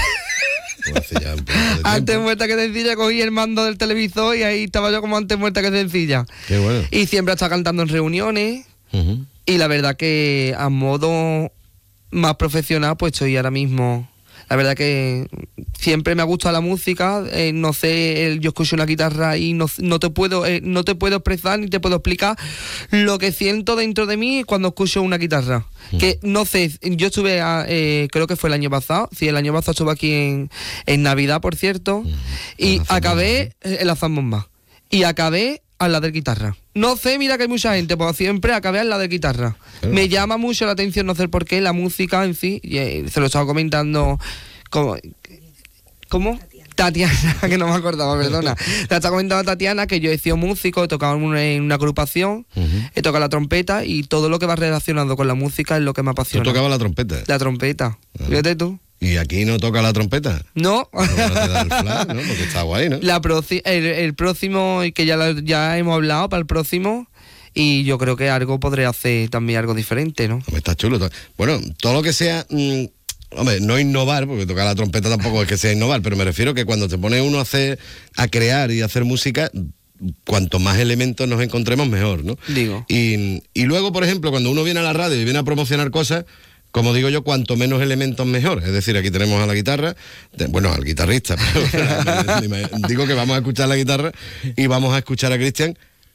Ya antes muerta que sencilla, cogí el mando del televisor y ahí estaba yo como antes muerta que sencilla. Qué bueno. Y siempre estaba cantando en reuniones, uh-huh. y la verdad que a modo más profesional pues estoy ahora mismo... La verdad que siempre me ha gustado la música, eh, no sé, el, yo escucho una guitarra y no, no te puedo eh, no te puedo expresar ni te puedo explicar lo que siento dentro de mí cuando escucho una guitarra. Mm. Que no sé, yo estuve, a, eh, creo que fue el año pasado, sí, el año pasado estuve aquí en, en Navidad, por cierto, mm. y acabé en la zambomba, y acabé al lado de guitarra. No sé, mira que hay mucha gente, pues siempre acabé al lado de guitarra. Pero... me llama mucho la atención, no sé por qué, la música en sí, y, eh, se lo estaba comentando... ¿Cómo? ¿Cómo? Tatiana, que no me acordaba, perdona. La estaba comentando Tatiana que yo he sido músico, he tocado en una, en una agrupación, uh-huh. he tocado la trompeta y todo lo que va relacionado con la música es lo que me apasiona. ¿Tú tocabas la trompeta? La trompeta, uh-huh. fíjate tú. ¿Y aquí no toca la trompeta? No. No te da el flash, ¿no? Porque está guay, ¿no? La proci- el, el próximo, que ya, la, ya hemos hablado para el próximo, y yo creo que algo podré hacer también algo diferente, ¿no? Está chulo. Bueno, todo lo que sea... Mmm, hombre, no innovar, porque tocar la trompeta tampoco es que sea innovar, pero me refiero que cuando te pone uno a hacer, a crear y a hacer música, cuanto más elementos nos encontremos, mejor, ¿no? Digo. Y, y luego, por ejemplo, cuando uno viene a la radio y viene a promocionar cosas, como digo yo, cuanto menos elementos mejor. Es decir, aquí tenemos a la guitarra, de, bueno, al guitarrista, pero digo que vamos a escuchar la guitarra y vamos a escuchar a Cristian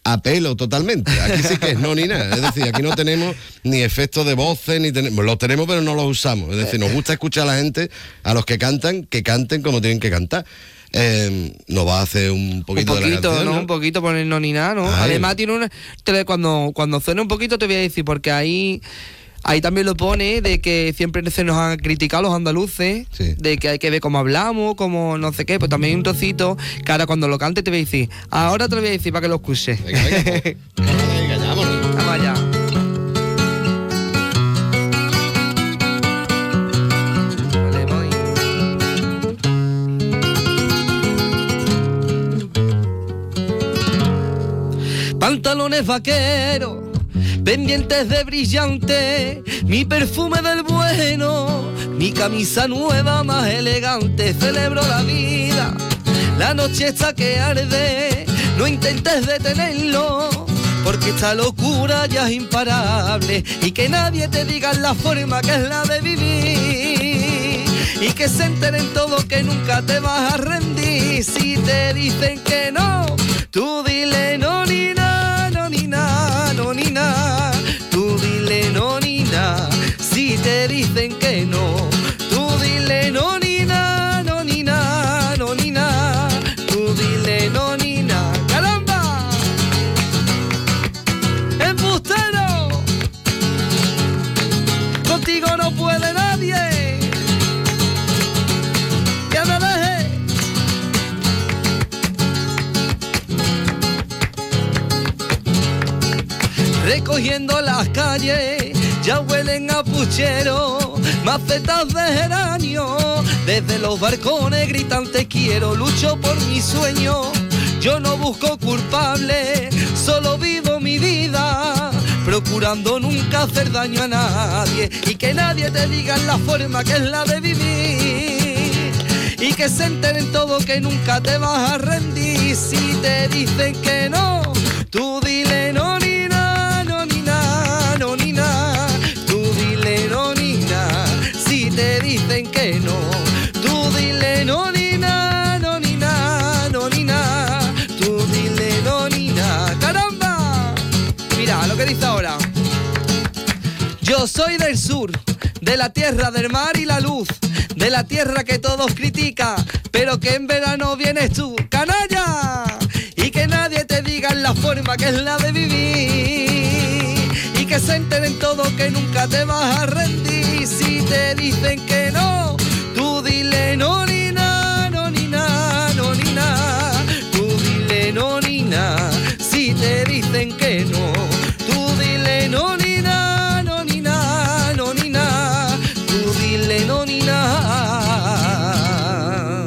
a pelo totalmente. Aquí sí que es no ni nada. Es decir, aquí no tenemos ni efectos de voces, ni tenemos, los tenemos pero no los usamos. Es decir, nos gusta escuchar a la gente, a los que cantan, que canten como tienen que cantar. Eh, nos va a hacer un poquito, un poquito de la canción, ¿no? ¿no? Un poquito poner no ni nada, ¿no? Ay. Además tiene una... te- Cuando, cuando suene un poquito te voy a decir, porque ahí... Ahí también lo pone de que siempre se nos han criticado los andaluces, sí. de que hay que ver cómo hablamos, cómo no sé qué, pues también hay un trocito que ahora cuando lo cante te voy a decir, ahora te lo voy a decir para que lo escuches. Venga, venga, pues. Venga, ya, vámonos. Vamos allá. Vale, voy. Pantalones vaqueros, pendientes de brillante, mi perfume del bueno, mi camisa nueva más elegante, celebro la vida, la noche está que arde, no intentes detenerlo, porque esta locura ya es imparable, y que nadie te diga la forma que es la de vivir, y que se enteren todos que nunca te vas a rendir, si te dicen que no, tú dile no ni nada, no ni nada, no ni nada, tú dile no ni nada, si te dicen que no, tú dile no ni nada, no ni nada, no ni nada, tú dile no ni nada, ¡caramba! ¡Embustero! Contigo no puede nadie, que me deje. Recogiendo las calles, ya huelen a puchero, macetas de geranio, desde los balcones gritan te quiero, lucho por mi sueño, yo no busco culpable, solo vivo mi vida, procurando nunca hacer daño a nadie, y que nadie te diga la forma que es la de vivir, y que se enteren todos que nunca te vas a rendir, si te dicen que no, tú dile no ni nada, no ni nada, no ni nada, tú dile no ni nada, si te dicen que no, tú dile no ni nada, no ni nada, no ni nada, tú dile no ni nada, ¡caramba! Mira lo que dice ahora. Yo soy del sur, de la tierra del mar y la luz, de la tierra que todos critican, pero que en verano vienes tú, canalla, y que nadie te diga la forma que es la de vivir, y que se enteren todos que nunca te vas a rendir, si te dicen que no, tú dile no ni nada, no ni nada, no ni nada, tú dile no ni nada, si te dicen que no, tú dile no ni nada, no ni nada, no ni nada, tú dile no ni nada.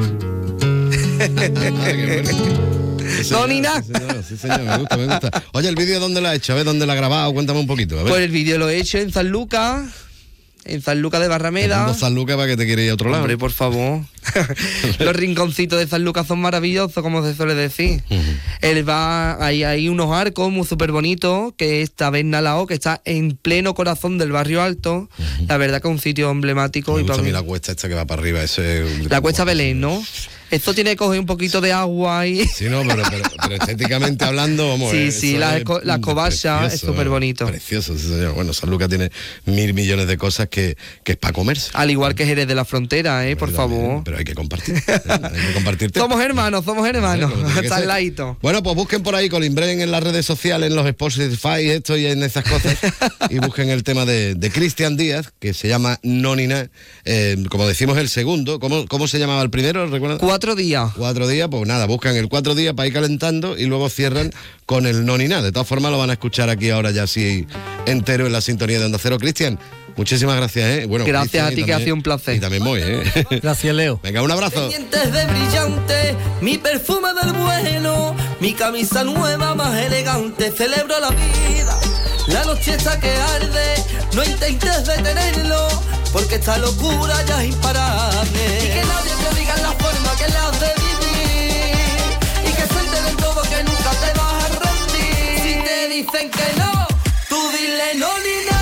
No ni nada. Sí, señor, sí, señor, me gusta, me gusta. Oye, ¿el vídeo dónde lo has hecho? A ver, ¿dónde lo has grabado? Cuéntame un poquito. A ver. Pues el vídeo lo he hecho en San Lucas, en San Lucas de Barrameda. San Lucas para que te quieres ir a otro lado. Hombre, por favor. Los rinconcitos de San Lucas son maravillosos, como se suele decir. Uh-huh. Él va, hay, hay unos arcos muy súper bonitos, que es Taberna Lao, que está en pleno corazón del barrio alto. Uh-huh. La verdad que es un sitio emblemático. Me y gusta para a mí mí la cuesta esta que va para arriba. Eso es... La cuesta Belén, ¿no? Esto tiene que coger un poquito de agua y... Sí, no, pero, pero, pero estéticamente hablando, vamos... Sí, eh, sí, las esco- la cobachas es súper bonito. Precioso, sí, señor. Bueno, San Lucas tiene mil millones de cosas que, que es para comerse. Al igual que Jerez de la Frontera, ¿eh? Por también, favor. Pero hay que compartir. ¿eh? Hay que compartirte. Somos hermanos, somos hermanos. Está al ladito. Bueno, pues busquen por ahí Colimbren en las redes sociales, en los Spotify, esto y en esas cosas. Y busquen el tema de, de Cristian Díaz, que se llama No Ni Na. Eh, como decimos, el segundo. ¿Cómo, cómo se llamaba el primero? ¿Recuerdas? Cuatro días. Cuatro días, pues nada, buscan el cuatro días para ir calentando y luego cierran con el No Ni Na. De todas formas lo van a escuchar aquí ahora ya así entero en la sintonía de Onda Cero. Cristian, muchísimas gracias, ¿eh? Bueno, gracias Cristian, a ti, que ha sido un placer. Y también voy, ¿eh? Gracias, Leo. Venga, un abrazo. Dientes de brillante, mi perfume del bueno, mi camisa nueva más elegante, celebro la vida, la noche está que arde, no intentes detenerlo, porque esta locura ya es imparable, y que nadie te diga la forma que la hace vivir, y que se enteren todo que nunca te vas a rendir, si te dicen que no, tú dile no ni nada.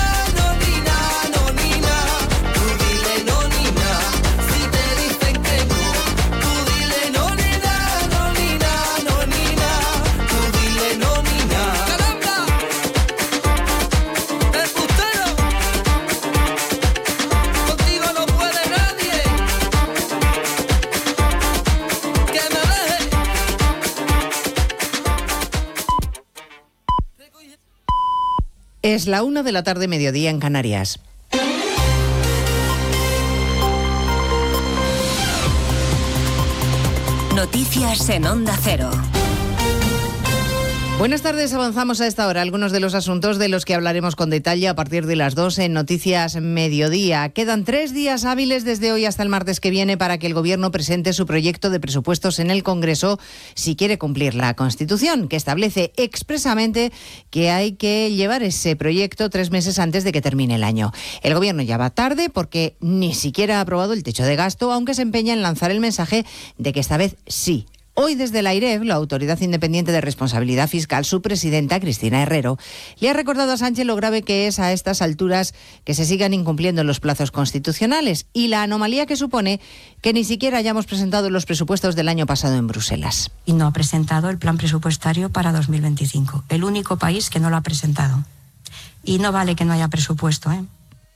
No Es la una de la tarde, mediodía en Canarias. Noticias en Onda Cero. Buenas tardes, avanzamos a esta hora algunos de los asuntos de los que hablaremos con detalle a partir de las dos en Noticias Mediodía. Quedan tres días hábiles desde hoy hasta el martes que viene para que el Gobierno presente su proyecto de presupuestos en el Congreso si quiere cumplir la Constitución, que establece expresamente que hay que llevar ese proyecto tres meses antes de que termine el año. El Gobierno ya va tarde porque ni siquiera ha aprobado el techo de gasto, aunque se empeña en lanzar el mensaje de que esta vez sí. Hoy desde la AIREF, la Autoridad Independiente de Responsabilidad Fiscal, su presidenta, Cristina Herrero, le ha recordado a Sánchez lo grave que es a estas alturas que se sigan incumpliendo los plazos constitucionales y la anomalía que supone que ni siquiera hayamos presentado los presupuestos del año pasado en Bruselas. Y no ha presentado el plan presupuestario para dos mil veinticinco. El único país que no lo ha presentado. Y no vale que no haya presupuesto, ¿eh?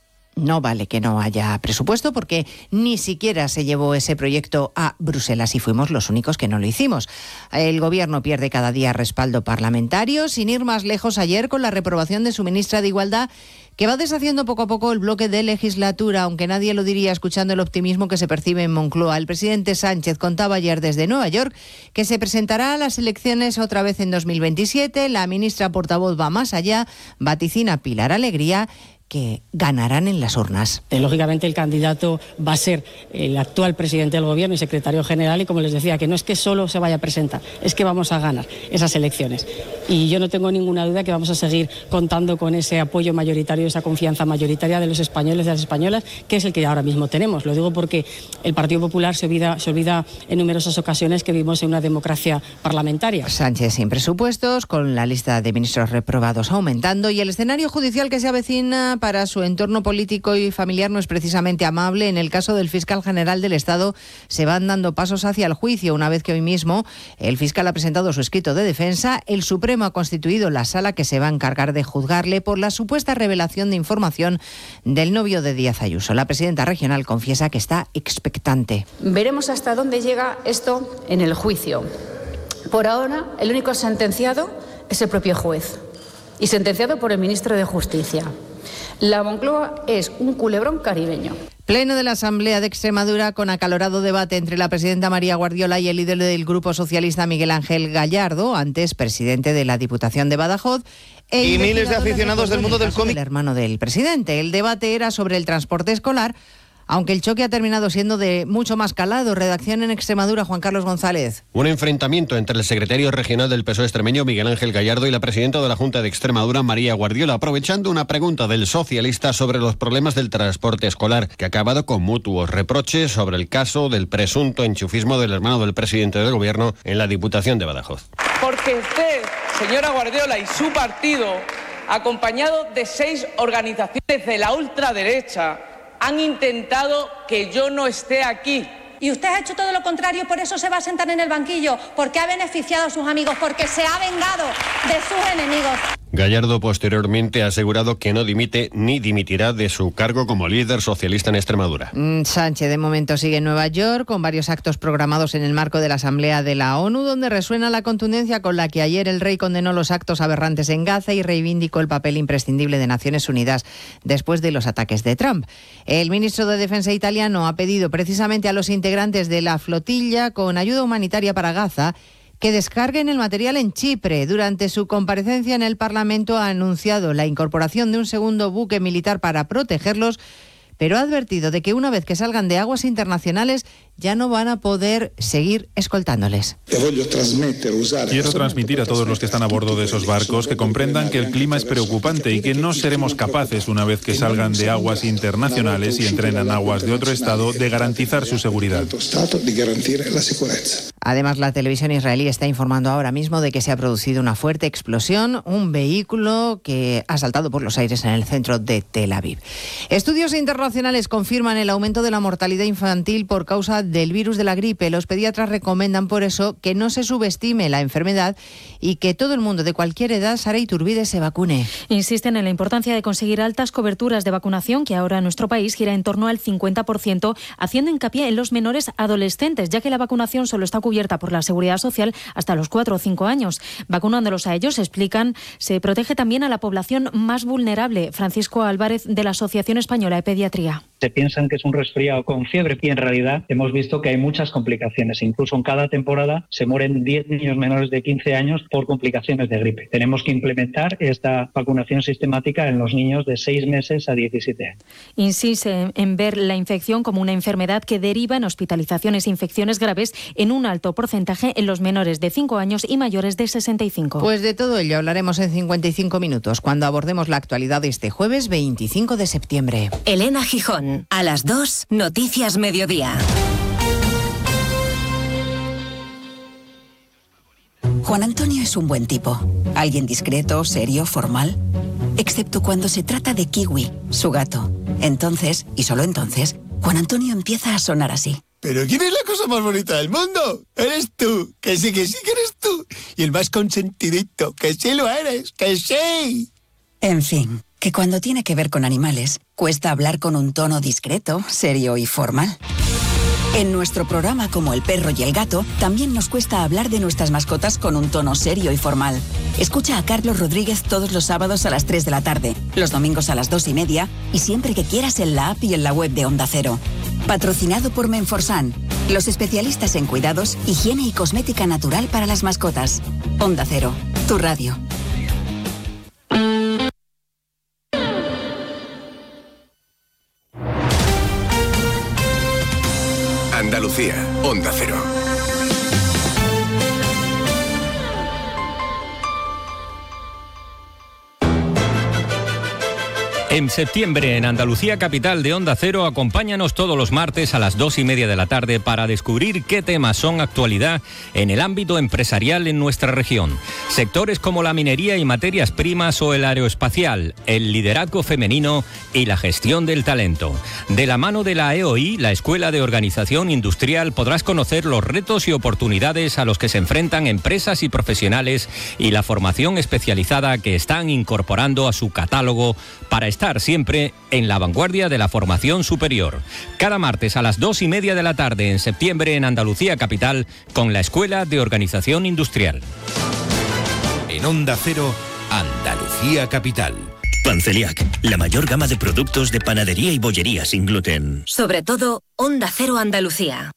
No vale que no haya presupuesto porque ni siquiera se llevó ese proyecto a Bruselas y fuimos los únicos que no lo hicimos. El Gobierno pierde cada día respaldo parlamentario, sin ir más lejos ayer con la reprobación de su ministra de Igualdad, que va deshaciendo poco a poco el bloque de legislatura, aunque nadie lo diría escuchando el optimismo que se percibe en Moncloa. El presidente Sánchez contaba ayer desde Nueva York que se presentará a las elecciones otra vez en dos mil veintisiete. La ministra portavoz va más allá, vaticina Pilar Alegría que ganarán en las urnas. Eh, lógicamente el candidato va a ser el actual presidente del Gobierno y secretario general y, como les decía, que no es que solo se vaya a presentar, es que vamos a ganar esas elecciones. Y yo no tengo ninguna duda que vamos a seguir contando con ese apoyo mayoritario, esa confianza mayoritaria de los españoles y de las españolas, que es el que ahora mismo tenemos. Lo digo porque el Partido Popular se olvida, se olvida en numerosas ocasiones que vivimos en una democracia parlamentaria. Sánchez sin presupuestos, con la lista de ministros reprobados aumentando y el escenario judicial que se avecina para su entorno político y familiar no es precisamente amable. En el caso del fiscal general del Estado se van dando pasos hacia el juicio, una vez que hoy mismo el fiscal ha presentado su escrito de defensa. El Supremo ha constituido la sala que se va a encargar de juzgarle por la supuesta revelación de información del novio de Díaz Ayuso. La presidenta regional confiesa que está expectante. Veremos hasta dónde llega esto en el juicio. Por ahora, el único sentenciado es el propio juez y sentenciado por el ministro de Justicia. La Moncloa es un culebrón caribeño. Pleno de la Asamblea de Extremadura con acalorado debate entre la presidenta María Guardiola y el líder del Grupo Socialista Miguel Ángel Gallardo, antes presidente de la Diputación de Badajoz. E y miles de aficionados del mundo del cómic. El hermano del presidente. El debate era sobre el transporte escolar, aunque el choque ha terminado siendo de mucho más calado. Redacción en Extremadura, Juan Carlos González. Un enfrentamiento entre el secretario regional del P S O E extremeño, Miguel Ángel Gallardo, y la presidenta de la Junta de Extremadura, María Guardiola, aprovechando una pregunta del socialista sobre los problemas del transporte escolar, que ha acabado con mutuos reproches sobre el caso del presunto enchufismo del hermano del presidente del Gobierno en la Diputación de Badajoz. Porque usted, señora Guardiola, y su partido, acompañado de seis organizaciones de la ultraderecha, han intentado que yo no esté aquí. Y usted ha hecho todo lo contrario, por eso se va a sentar en el banquillo, porque ha beneficiado a sus amigos, porque se ha vengado de sus enemigos. Gallardo posteriormente ha asegurado que no dimite ni dimitirá de su cargo como líder socialista en Extremadura. Mm, Sánchez de momento sigue en Nueva York con varios actos programados en el marco de la Asamblea de la ONU, donde resuena la contundencia con la que ayer el rey condenó los actos aberrantes en Gaza y reivindicó el papel imprescindible de Naciones Unidas después de los ataques de Trump. El ministro de Defensa italiano ha pedido precisamente a los integrantes de la flotilla con ayuda humanitaria para Gaza que descarguen el material en Chipre. Durante su comparecencia en el Parlamento ha anunciado la incorporación de un segundo buque militar para protegerlos, pero ha advertido de que una vez que salgan de aguas internacionales ya no van a poder seguir escoltándoles. Quiero transmitir a todos los que están a bordo de esos barcos que comprendan que el clima es preocupante y que no seremos capaces, una vez que salgan de aguas internacionales y entren en aguas de otro estado, de garantizar su seguridad. Además, la televisión israelí está informando ahora mismo de que se ha producido una fuerte explosión, un vehículo que ha saltado por los aires en el centro de Tel Aviv. Estudios internacionales confirman el aumento de la mortalidad infantil por causa del virus de la gripe. Los pediatras recomiendan por eso que no se subestime la enfermedad y que todo el mundo de cualquier edad, Sara Iturbide, se vacune. Insisten en la importancia de conseguir altas coberturas de vacunación, que ahora en nuestro país gira en torno al cincuenta por ciento, haciendo hincapié en los menores adolescentes, ya que la vacunación solo está cubierta por la Seguridad Social hasta los cuatro o cinco años. Vacunándolos a ellos, explican, se protege también a la población más vulnerable. Francisco Álvarez, de la Asociación Española de Pediatría. Se piensan que es un resfriado con fiebre y en realidad hemos visto que hay muchas complicaciones. Incluso en cada temporada se mueren diez niños menores de quince años por complicaciones de gripe. Tenemos que implementar esta vacunación sistemática en los niños de seis meses a diecisiete años. Insiste en ver la infección como una enfermedad que deriva en hospitalizaciones e infecciones graves en un alto porcentaje en los menores de cinco años y mayores de sesenta y cinco. Pues de todo ello hablaremos en cincuenta y cinco minutos, cuando abordemos la actualidad de este jueves veinticinco de septiembre. Elena Gijón. A las dos, Noticias Mediodía. Juan Antonio es un buen tipo. Alguien discreto, serio, formal. Excepto cuando se trata de Kiwi, su gato. Entonces, y solo entonces, Juan Antonio empieza a sonar así. ¿Pero quién es la cosa más bonita del mundo? Eres tú, que sí, que sí que eres tú. Y el más consentidito, que sí lo eres, que sí. En fin, que cuando tiene que ver con animales, cuesta hablar con un tono discreto, serio y formal. En nuestro programa Como el perro y el gato, también nos cuesta hablar de nuestras mascotas con un tono serio y formal. Escucha a Carlos Rodríguez todos los sábados a las tres de la tarde, los domingos a las dos y media y siempre que quieras en la app y en la web de Onda Cero. Patrocinado por Menforsan, los especialistas en cuidados, higiene y cosmética natural para las mascotas. Onda Cero, tu radio. Andalucía, Onda Cero. En septiembre, en Andalucía Capital de Onda Cero, acompáñanos todos los martes a las dos y media de la tarde para descubrir qué temas son actualidad en el ámbito empresarial en nuestra región. Sectores como la minería y materias primas o el aeroespacial, el liderazgo femenino y la gestión del talento. De la mano de la E O I, la Escuela de Organización Industrial, podrás conocer los retos y oportunidades a los que se enfrentan empresas y profesionales y la formación especializada que están incorporando a su catálogo para estar Estar siempre en la vanguardia de la formación superior. Cada martes a las dos y media de la tarde en septiembre en Andalucía Capital con la Escuela de Organización Industrial. En Onda Cero, Andalucía Capital. Panceliac, la mayor gama de productos de panadería y bollería sin gluten. Sobre todo, Onda Cero Andalucía.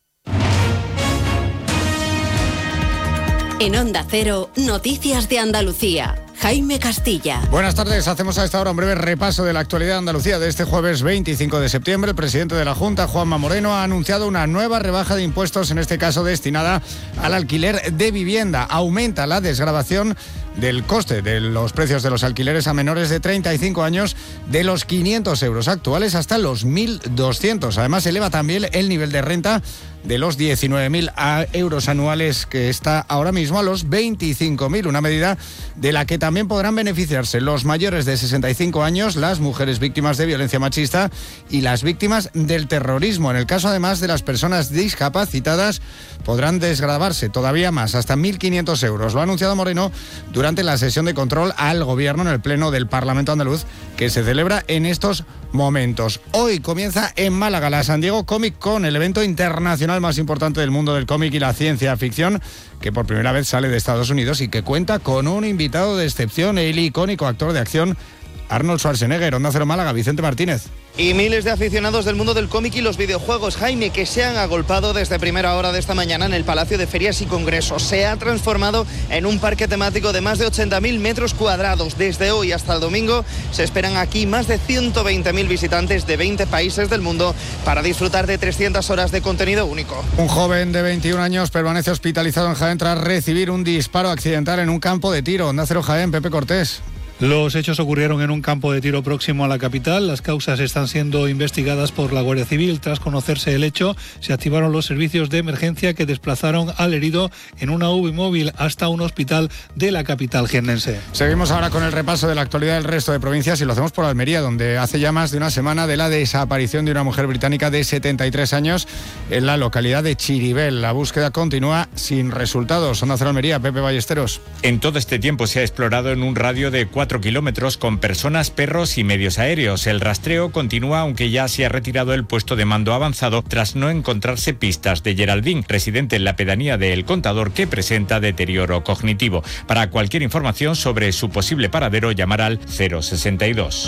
En Onda Cero, Noticias de Andalucía. Jaime Castilla. Buenas tardes, hacemos a esta hora un breve repaso de la actualidad de Andalucía de este jueves veinticinco de septiembre. El presidente de la Junta, Juanma Moreno, ha anunciado una nueva rebaja de impuestos, en este caso destinada al alquiler de vivienda. Aumenta la desgravación del coste de los precios de los alquileres a menores de treinta y cinco años de los quinientos euros actuales hasta los mil doscientos. Además, eleva también el nivel de renta de los diecinueve mil euros anuales que está ahora mismo a los veinticinco mil, una medida de la que también podrán beneficiarse los mayores de sesenta y cinco años, las mujeres víctimas de violencia machista y las víctimas del terrorismo. En el caso además de las personas discapacitadas, podrán desgravarse todavía más, hasta mil quinientos euros. Lo ha anunciado Moreno durante la sesión de control al Gobierno en el Pleno del Parlamento andaluz, que se celebra en estos momentos. Hoy comienza en Málaga la San Diego Comic Con, el evento internacional más importante del mundo del cómic y la ciencia ficción, que por primera vez sale de Estados Unidos y que cuenta con un invitado de excepción, el icónico actor de acción Arnold Schwarzenegger. Onda Cero Málaga, Vicente Martínez. Y miles de aficionados del mundo del cómic y los videojuegos, Jaime, que se han agolpado desde primera hora de esta mañana en el Palacio de Ferias y Congresos. Se ha transformado en un parque temático de más de ochenta mil metros cuadrados. Desde hoy hasta el domingo se esperan aquí más de ciento veinte mil visitantes de veinte países del mundo para disfrutar de trescientas horas de contenido único. Un joven de veintiún años permanece hospitalizado en Jaén tras recibir un disparo accidental en un campo de tiro. Onda Cero Jaén, Pepe Cortés. Los hechos ocurrieron en un campo de tiro próximo a la capital. Las causas están siendo investigadas por la Guardia Civil. Tras conocerse el hecho, se activaron los servicios de emergencia que desplazaron al herido en una U B I móvil hasta un hospital de la capital jiennense. Seguimos ahora con el repaso de la actualidad del resto de provincias y lo hacemos por Almería, donde hace ya más de una semana de la desaparición de una mujer británica de setenta y tres años en la localidad de Chiribel. La búsqueda continúa sin resultados. Onda Cero Almería, Pepe Ballesteros. En todo este tiempo se ha explorado en un radio de cuatro kilómetros con personas, perros y medios aéreos. El rastreo continúa, aunque ya se ha retirado el puesto de mando avanzado tras no encontrarse pistas de Geraldine, residente en la pedanía de El Contador, que presenta deterioro cognitivo. Para cualquier información sobre su posible paradero, llamar al cero sesenta y dos.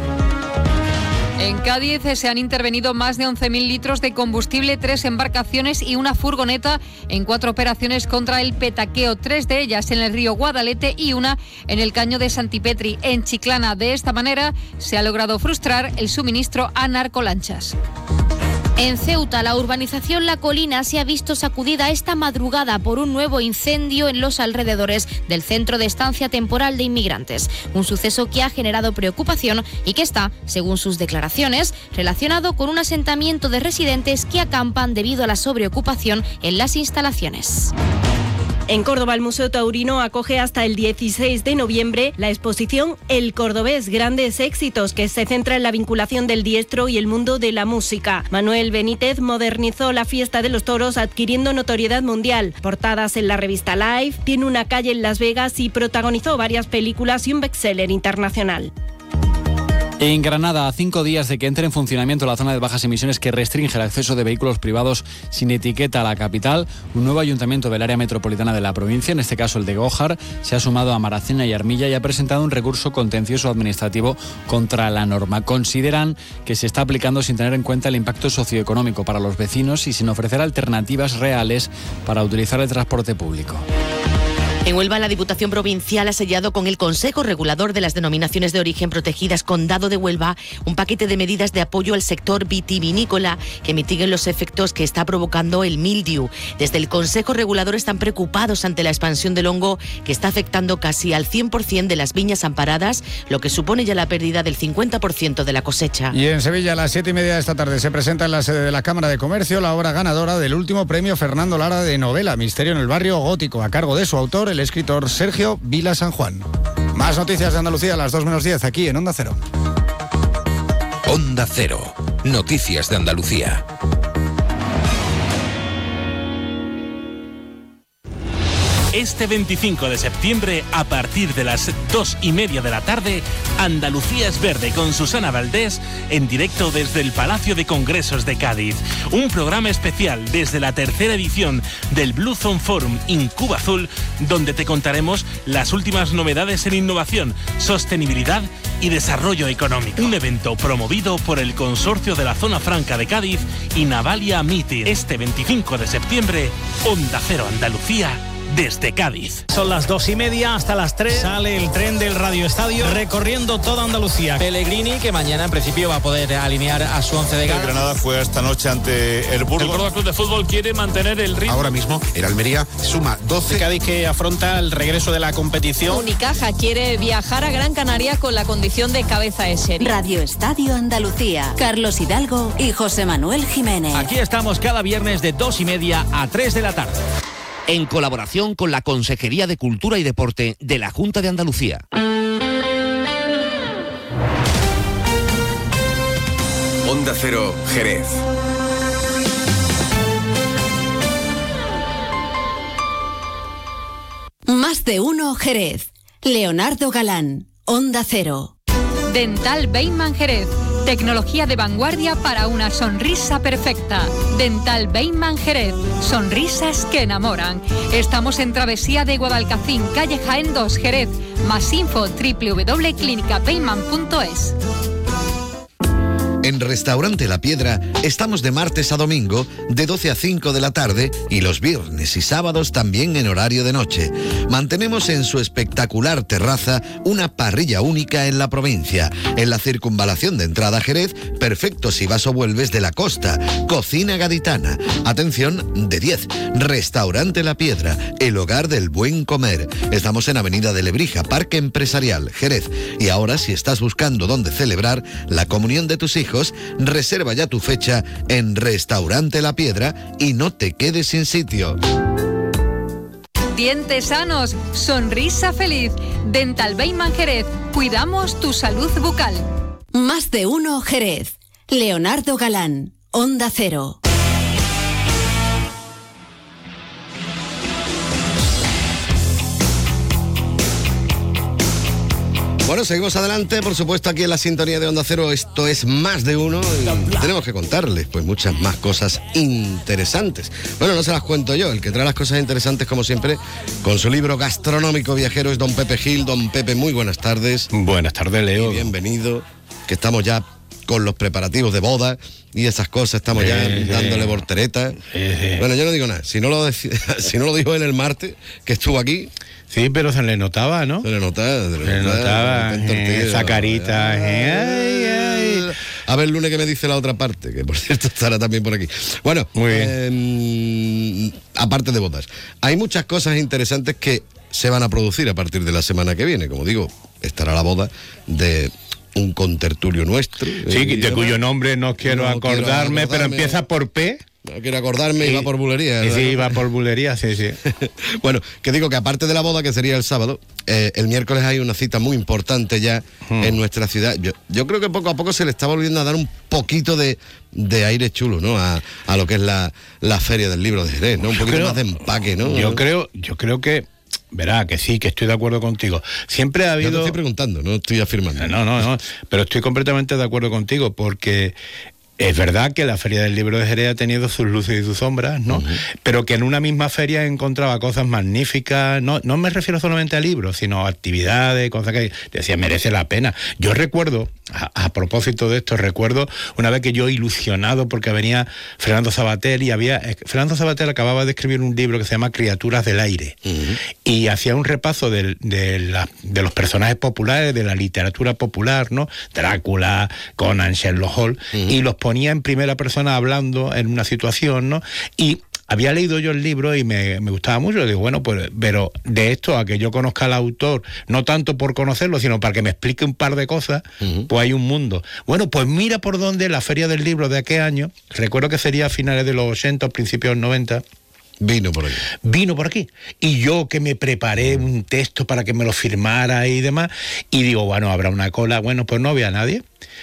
En Cádiz se han intervenido más de once mil litros de combustible, tres embarcaciones y una furgoneta en cuatro operaciones contra el petaqueo, tres de ellas en el río Guadalete y una en el caño de Santipetri, en Chiclana. De esta manera se ha logrado frustrar el suministro a narcolanchas. En Ceuta, la urbanización La Colina se ha visto sacudida esta madrugada por un nuevo incendio en los alrededores del centro de estancia temporal de inmigrantes. Un suceso que ha generado preocupación y que está, según sus declaraciones, relacionado con un asentamiento de residentes que acampan debido a la sobreocupación en las instalaciones. En Córdoba, el Museo Taurino acoge hasta el dieciséis de noviembre la exposición El Cordobés, grandes éxitos, que se centra en la vinculación del diestro y el mundo de la música. Manuel Benítez modernizó la fiesta de los toros adquiriendo notoriedad mundial. Portadas en la revista Life, tiene una calle en Las Vegas y protagonizó varias películas y un bestseller internacional. En Granada, a cinco días de que entre en funcionamiento la zona de bajas emisiones que restringe el acceso de vehículos privados sin etiqueta a la capital, un nuevo ayuntamiento del área metropolitana de la provincia, en este caso el de Gójar, se ha sumado a Maracena y Armilla y ha presentado un recurso contencioso administrativo contra la norma. Consideran que se está aplicando sin tener en cuenta el impacto socioeconómico para los vecinos y sin ofrecer alternativas reales para utilizar el transporte público. En Huelva, la Diputación Provincial ha sellado con el Consejo Regulador de las Denominaciones de Origen Protegidas Condado de Huelva un paquete de medidas de apoyo al sector vitivinícola que mitiguen los efectos que está provocando el mildiu. Desde el Consejo Regulador están preocupados ante la expansión del hongo que está afectando casi al cien por ciento de las viñas amparadas, lo que supone ya la pérdida del cincuenta por ciento de la cosecha. Y en Sevilla, a las siete y media de esta tarde, se presenta en la sede de la Cámara de Comercio la obra ganadora del último premio Fernando Lara de novela, Misterio en el Barrio Gótico, a cargo de su autor, el escritor Sergio Vila San Juan. Más noticias de Andalucía a las dos menos diez, aquí en Onda Cero. Onda Cero. Noticias de Andalucía. Este veinticinco de septiembre, a partir de las dos y media de la tarde, Andalucía es Verde con Susana Valdés en directo desde el Palacio de Congresos de Cádiz. Un programa especial desde la tercera edición del Blue Zone Forum Incuba Azul, donde te contaremos las últimas novedades en innovación, sostenibilidad y desarrollo económico. Un evento promovido por el Consorcio de la Zona Franca de Cádiz y Navalia Meeting. Este veinticinco de septiembre, Onda Cero Andalucía, desde Cádiz. Son las dos y media, hasta las tres sale el tren del Radio Estadio recorriendo toda Andalucía. Pellegrini, que mañana en principio va a poder alinear a su once de gala. El Granada fue esta noche ante el Burgos. El Córdoba Club de Fútbol quiere mantener el ritmo. Ahora mismo el Almería suma doce. El Cádiz, que afronta el regreso de la competición. Unicaja quiere viajar a Gran Canaria con la condición de cabeza de serie. Radio Estadio Andalucía. Carlos Hidalgo y José Manuel Jiménez. Aquí estamos cada viernes de dos y media a tres de la tarde, en colaboración con la Consejería de Cultura y Deporte de la Junta de Andalucía. Onda Cero, Jerez. Más de uno, Jerez. Leonardo Galán, Onda Cero. Dental Bateman Jerez. Tecnología de vanguardia para una sonrisa perfecta. Dental Bateman Jerez. Sonrisas que enamoran. Estamos en Travesía de Guadalcacín, calle Jaén dos, Jerez. Más info, doble u doble u doble punto clínica bateman punto es. En Restaurante La Piedra estamos de martes a domingo de doce a cinco de la tarde y los viernes y sábados también en horario de noche. Mantenemos en su espectacular terraza una parrilla única en la provincia. En la circunvalación de entrada a Jerez, perfecto si vas o vuelves de la costa. Cocina gaditana. Atención, de diez. Restaurante La Piedra, el hogar del buen comer. Estamos en Avenida de Lebrija, Parque Empresarial, Jerez. Y ahora, si estás buscando dónde celebrar la comunión de tus hijos, reserva ya tu fecha en Restaurante La Piedra y no te quedes sin sitio. Dientes sanos, sonrisa feliz. Dental Bateman Jerez. Cuidamos tu salud bucal. Más de uno Jerez. Leonardo Galán, Onda Cero. Bueno, seguimos adelante, por supuesto, aquí en la sintonía de Onda Cero. Esto es Más de Uno y tenemos que contarles pues muchas más cosas interesantes. Bueno, no se las cuento yo, el que trae las cosas interesantes, como siempre, con su libro gastronómico viajero es don Pepe Gil. Don Pepe, muy buenas tardes. Buenas tardes, Leo. Y bienvenido, que estamos ya con los preparativos de boda y esas cosas, estamos sí, ya sí. dándole voltereta. Sí, sí. Bueno, yo no digo nada, si no lo deci- si no lo dijo él el martes, que estuvo aquí. Sí, pero se le notaba, ¿no? Se le notaba, se le, se le notaba, notaba eh, esa carita. Ay, ay, ay. A ver el lunes que me dice la otra parte, que por cierto estará también por aquí. Bueno, muy bien. Eh, aparte de bodas, hay muchas cosas interesantes que se van a producir a partir de la semana que viene. Como digo, estará la boda de un contertulio nuestro. Sí, eh, de cuyo nombre no quiero, no acordarme, quiero acordarme, pero empieza por P. No quiero acordarme y, y va por bulería. Y sí, va por bulería, sí, sí. Bueno, que digo que aparte de la boda, que sería el sábado, eh, el miércoles hay una cita muy importante ya hmm. en nuestra ciudad. Yo, yo creo que poco a poco se le está volviendo a dar un poquito de, de aire chulo, ¿no? A, a lo que es la, la Feria del Libro de Jerez, ¿no? Un poquito creo, más de empaque, ¿no? Yo creo, yo creo que... Verá, que sí, que estoy de acuerdo contigo. Siempre ha habido... Yo te estoy preguntando, no estoy afirmando. No, no, no, pero estoy completamente de acuerdo contigo, porque... Es verdad que la Feria del Libro de Jerez ha tenido sus luces y sus sombras, ¿no? Uh-huh. Pero que en una misma feria encontraba cosas magníficas, no, no me refiero solamente a libros, sino a actividades, cosas que decía, merece la pena. Yo recuerdo, a, a propósito de esto, recuerdo una vez que yo ilusionado porque venía Fernando Savater y había... Fernando Savater acababa de escribir un libro que se llama Criaturas del Aire uh-huh. y hacía un repaso de, de, la, de los personajes populares, de la literatura popular, ¿no? Drácula, Conan, Sherlock Holmes, uh-huh. y los ponía en primera persona hablando en una situación, ¿no? Y había leído yo el libro y me, me gustaba mucho. Digo, bueno, pues, pero de esto a que yo conozca al autor, no tanto por conocerlo, sino para que me explique un par de cosas, uh-huh. pues hay un mundo. Bueno, pues mira por dónde la Feria del Libro de aquel año, recuerdo que sería a finales de los ochenta, principios de los noventa, Vino por aquí. Vino por aquí. Y yo que me preparé un texto para que me lo firmara y demás, y digo, bueno, habrá una cola. Bueno, pues no había nadie.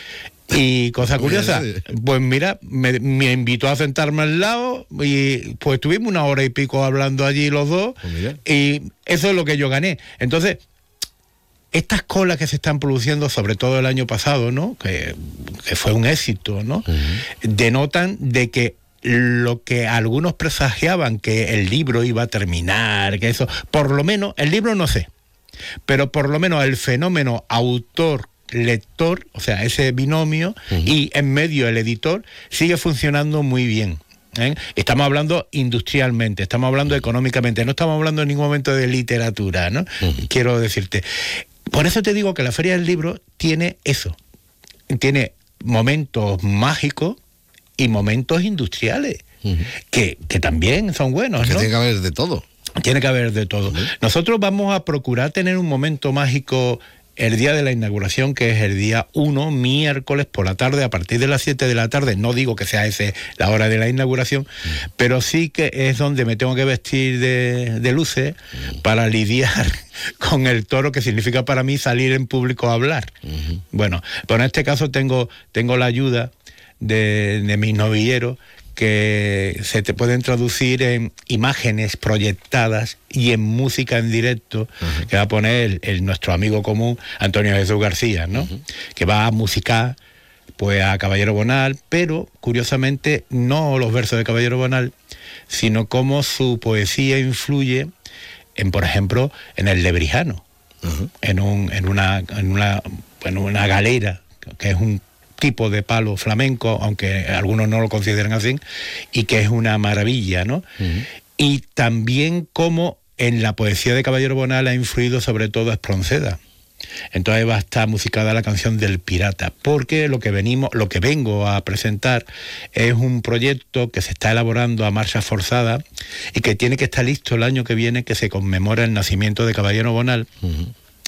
Y cosa curiosa, pues mira, me, me invitó a sentarme al lado y pues estuvimos una hora y pico hablando allí los dos, pues y eso es lo que yo gané. Entonces, estas colas que se están produciendo, sobre todo el año pasado, ¿no? Que, que fue un éxito, ¿no? Uh-huh. Denotan de que lo que algunos presagiaban, que el libro iba a terminar, que eso, por lo menos, el libro no sé, pero por lo menos el fenómeno autor lector, o sea, ese binomio, uh-huh. y en medio el editor, sigue funcionando muy bien. ¿eh? Estamos hablando industrialmente, estamos hablando económicamente, no estamos hablando en ningún momento de literatura, ¿no? Uh-huh. Quiero decirte. Por eso te digo que la Feria del Libro tiene eso, tiene momentos mágicos y momentos industriales, uh-huh. que, que también son buenos, que ¿no? Tiene que haber de todo. Tiene que haber de todo. Uh-huh. Nosotros vamos a procurar tener un momento mágico el día de la inauguración, que es el día uno, miércoles por la tarde, a partir de las siete de la tarde. No digo que sea ese la hora de la inauguración, mm. pero sí que es donde me tengo que vestir de, de luces mm. para lidiar con el toro, que significa para mí salir en público a hablar. Mm-hmm. Bueno, pues en este caso tengo, tengo la ayuda de, de mis novilleros, que se te pueden traducir en imágenes proyectadas y en música en directo, uh-huh. que va a poner el, el, nuestro amigo común Antonio Jesús García, ¿no? Uh-huh. Que va a musicar pues a Caballero Bonal, pero curiosamente no los versos de Caballero Bonal, sino cómo su poesía influye en, por ejemplo, en el Lebrijano, uh-huh. en un, en una, en una, en una galera, que es un tipo de palo flamenco, aunque algunos no lo consideran así, y que es una maravilla, ¿no? Uh-huh. Y también cómo en la poesía de Caballero Bonal ha influido sobre todo Espronceda. Entonces va a estar musicada la canción del pirata, porque lo que venimos, lo que vengo a presentar es un proyecto que se está elaborando a marcha forzada y que tiene que estar listo el año que viene, que se conmemora el nacimiento de Caballero Bonal, uh-huh.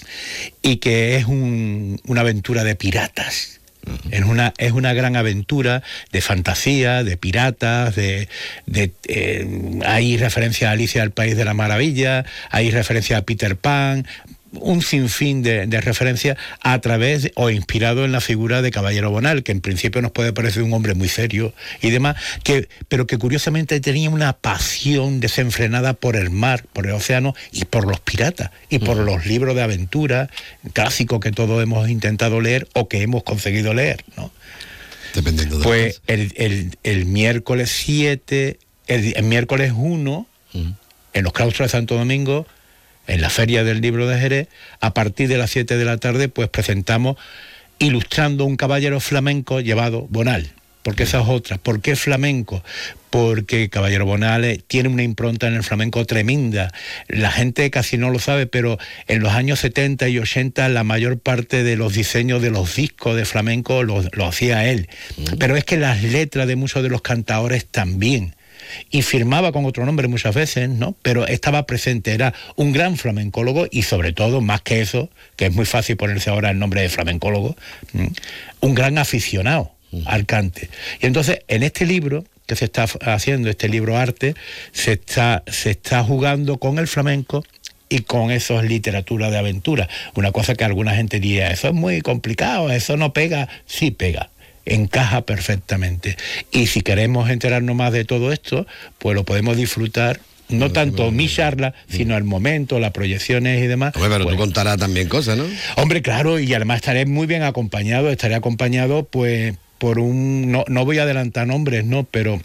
y que es un, una aventura de piratas. Uh-huh. Es una, es una gran aventura de fantasía, de piratas, de, de eh, hay referencia a Alicia del País de la Maravilla, hay referencia a Peter Pan, un sinfín de, de referencias a través de, o inspirado en la figura de Caballero Bonal, que en principio nos puede parecer un hombre muy serio y demás, que, pero que curiosamente tenía una pasión desenfrenada por el mar, por el océano y por los piratas y por uh-huh. los libros de aventura clásicos que todos hemos intentado leer o que hemos conseguido leer, ¿no? Dependiendo de pues el, el, el miércoles siete, el, el miércoles uno, uh-huh. en los claustros de Santo Domingo, en la Feria del Libro de Jerez, a partir de las siete de la tarde, pues presentamos ilustrando un caballero flamenco llevado Bonal. Porque esa es otra. ¿Por qué flamenco? Porque Caballero Bonal tiene una impronta en el flamenco tremenda. La gente casi no lo sabe, pero en los años setenta y ochenta la mayor parte de los diseños de los discos de flamenco lo, lo hacía él. Mm. Pero es que las letras de muchos de los cantadores también. Y firmaba con otro nombre muchas veces, ¿no? Pero estaba presente, era un gran flamencólogo y sobre todo, más que eso, que es muy fácil ponerse ahora el nombre de flamencólogo, ¿sí? Un gran aficionado al cante. Y entonces, en este libro que se está haciendo, este libro arte, se está, se está jugando con el flamenco y con eso es literatura de aventura. Una cosa que alguna gente diría, eso es muy complicado, eso no pega. Sí pega. Encaja perfectamente. Y si queremos enterarnos más de todo esto, pues lo podemos disfrutar, no tanto mi charla, sino el momento, las proyecciones y demás. Hombre, pero pues, tú contarás también cosas, ¿no? Hombre, claro, y además estaré muy bien acompañado, estaré acompañado pues por un, no, no voy a adelantar nombres, ¿no? Pero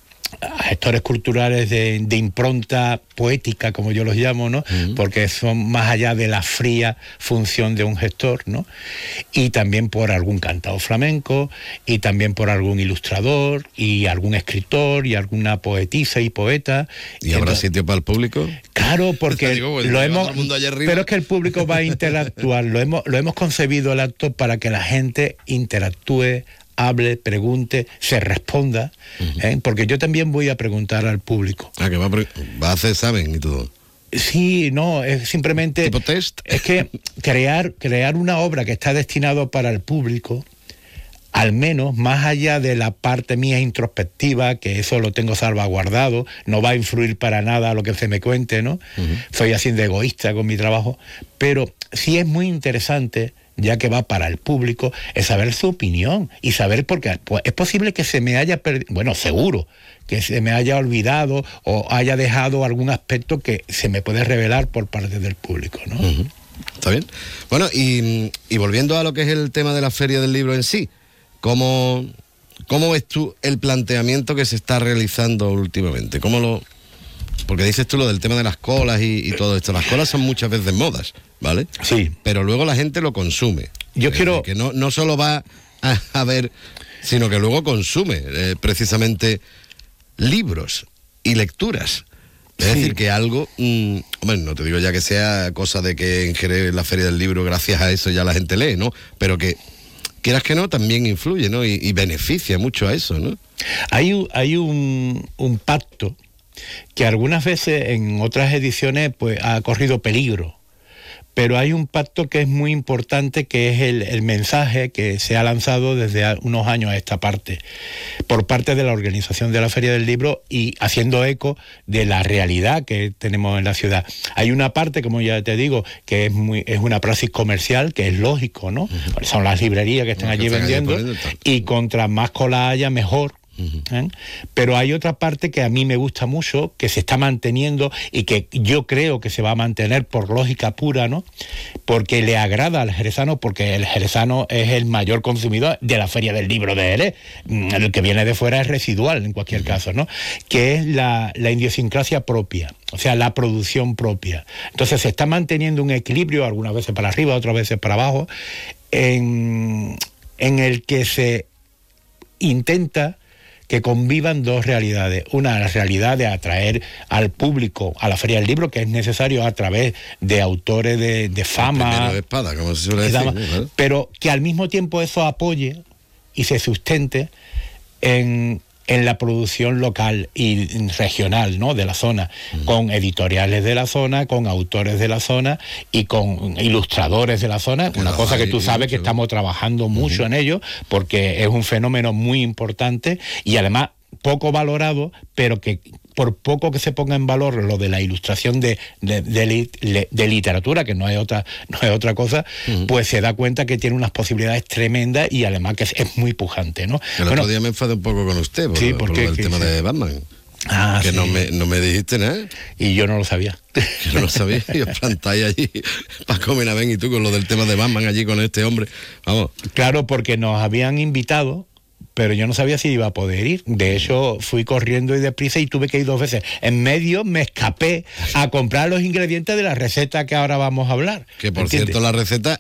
gestores culturales de, de impronta poética, como yo los llamo, ¿no? Uh-huh. Porque son más allá de la fría función de un gestor, ¿no? Y también por algún cantador flamenco, y también por algún ilustrador, y algún escritor, y alguna poetisa y poeta. ¿Y habrá Entonces, sitio para el público? Claro, porque digo, pues, lo hemos... Pero es que el público va a interactuar. lo, hemos, lo hemos concebido el acto para que la gente interactúe, hable, pregunte, se responda, uh-huh. ¿eh? Porque yo también voy a preguntar al público. Ah, que va a, pre- va a hacer examen y todo. Sí, no, es simplemente... ¿Tipo test? Es que crear, crear una obra que está destinado para el público, al menos más allá de la parte mía introspectiva, que eso lo tengo salvaguardado, no va a influir para nada a lo que se me cuente, ¿no? Uh-huh. Soy así de egoísta con mi trabajo, pero sí es muy interesante, ya que va para el público, es saber su opinión y saber por qué. Pues es posible que se me haya perdido, bueno, seguro, que se me haya olvidado o haya dejado algún aspecto que se me puede revelar por parte del público, ¿no? Uh-huh. Está bien. Bueno, y, y volviendo a lo que es el tema de la Feria del Libro en sí, ¿cómo, cómo ves tú el planteamiento que se está realizando últimamente? ¿Cómo lo...? Porque dices tú lo del tema de las colas y, y todo esto. Las colas son muchas veces modas, ¿vale? Sí. Pero luego la gente lo consume. Yo eh, quiero... Que no, no solo va a, a ver, sino que luego consume eh, precisamente libros y lecturas. Es sí. decir, que algo... Mmm, bueno, no te digo ya que sea cosa de que en Jerez la Feria del Libro, gracias a eso ya la gente lee, ¿no? Pero que, quieras que no, también influye, ¿no? Y, y beneficia mucho a eso, ¿no? Hay, un, hay un, un pacto que algunas veces en otras ediciones pues ha corrido peligro, pero hay un pacto que es muy importante, que es el, el mensaje que se ha lanzado desde unos años a esta parte, por parte de la organización de la Feria del Libro y haciendo eco de la realidad que tenemos en la ciudad. Hay una parte, como ya te digo, que es muy es una praxis comercial, que es lógico, ¿no? Uh-huh. Son las librerías que están no, allí que vendiendo, allí y contra más cola haya, mejor. ¿Eh? Pero hay otra parte que a mí me gusta mucho, que se está manteniendo y que yo creo que se va a mantener por lógica pura, ¿no? Porque le agrada al jerezano, porque el jerezano es el mayor consumidor de la Feria del Libro de Jerez. El que viene de fuera es residual en cualquier caso, ¿no? Que es la, la idiosincrasia propia, o sea, la producción propia. Entonces se está manteniendo un equilibrio, algunas veces para arriba, otras veces para abajo, en... en el que se intenta que convivan dos realidades. Una, la realidad de atraer al público a la Feria del Libro, que es necesario a través de autores de, de fama. De espada, como se suele decir, ¿no? Pero que al mismo tiempo eso apoye y se sustente en, en la producción local y regional, ¿no?, de la zona, uh-huh. con editoriales de la zona, con autores de la zona y con ilustradores de la zona, una cosa que tú sabes que estamos trabajando mucho uh-huh. en ello, porque es un fenómeno muy importante y además poco valorado, pero que por poco que se ponga en valor lo de la ilustración de, de, de, de literatura, que no es otra, no es otra cosa, uh-huh. pues se da cuenta que tiene unas posibilidades tremendas y además que es, es muy pujante, ¿no? El bueno, otro día me enfadé un poco con usted por, sí, ¿por por qué? el tema sí. de Batman. Ah, que sí. no, me, no me dijiste nada. Y yo no lo sabía. Yo no lo sabía. Y os plantáis allí, Paco Benavén y tú, con lo del tema de Batman allí con este hombre. Vamos. Claro, porque nos habían invitado, pero yo no sabía si iba a poder ir. De hecho, fui corriendo y deprisa y tuve que ir dos veces. En medio me escapé a comprar los ingredientes de la receta que ahora vamos a hablar. Que por ¿entiendes? Cierto, la receta,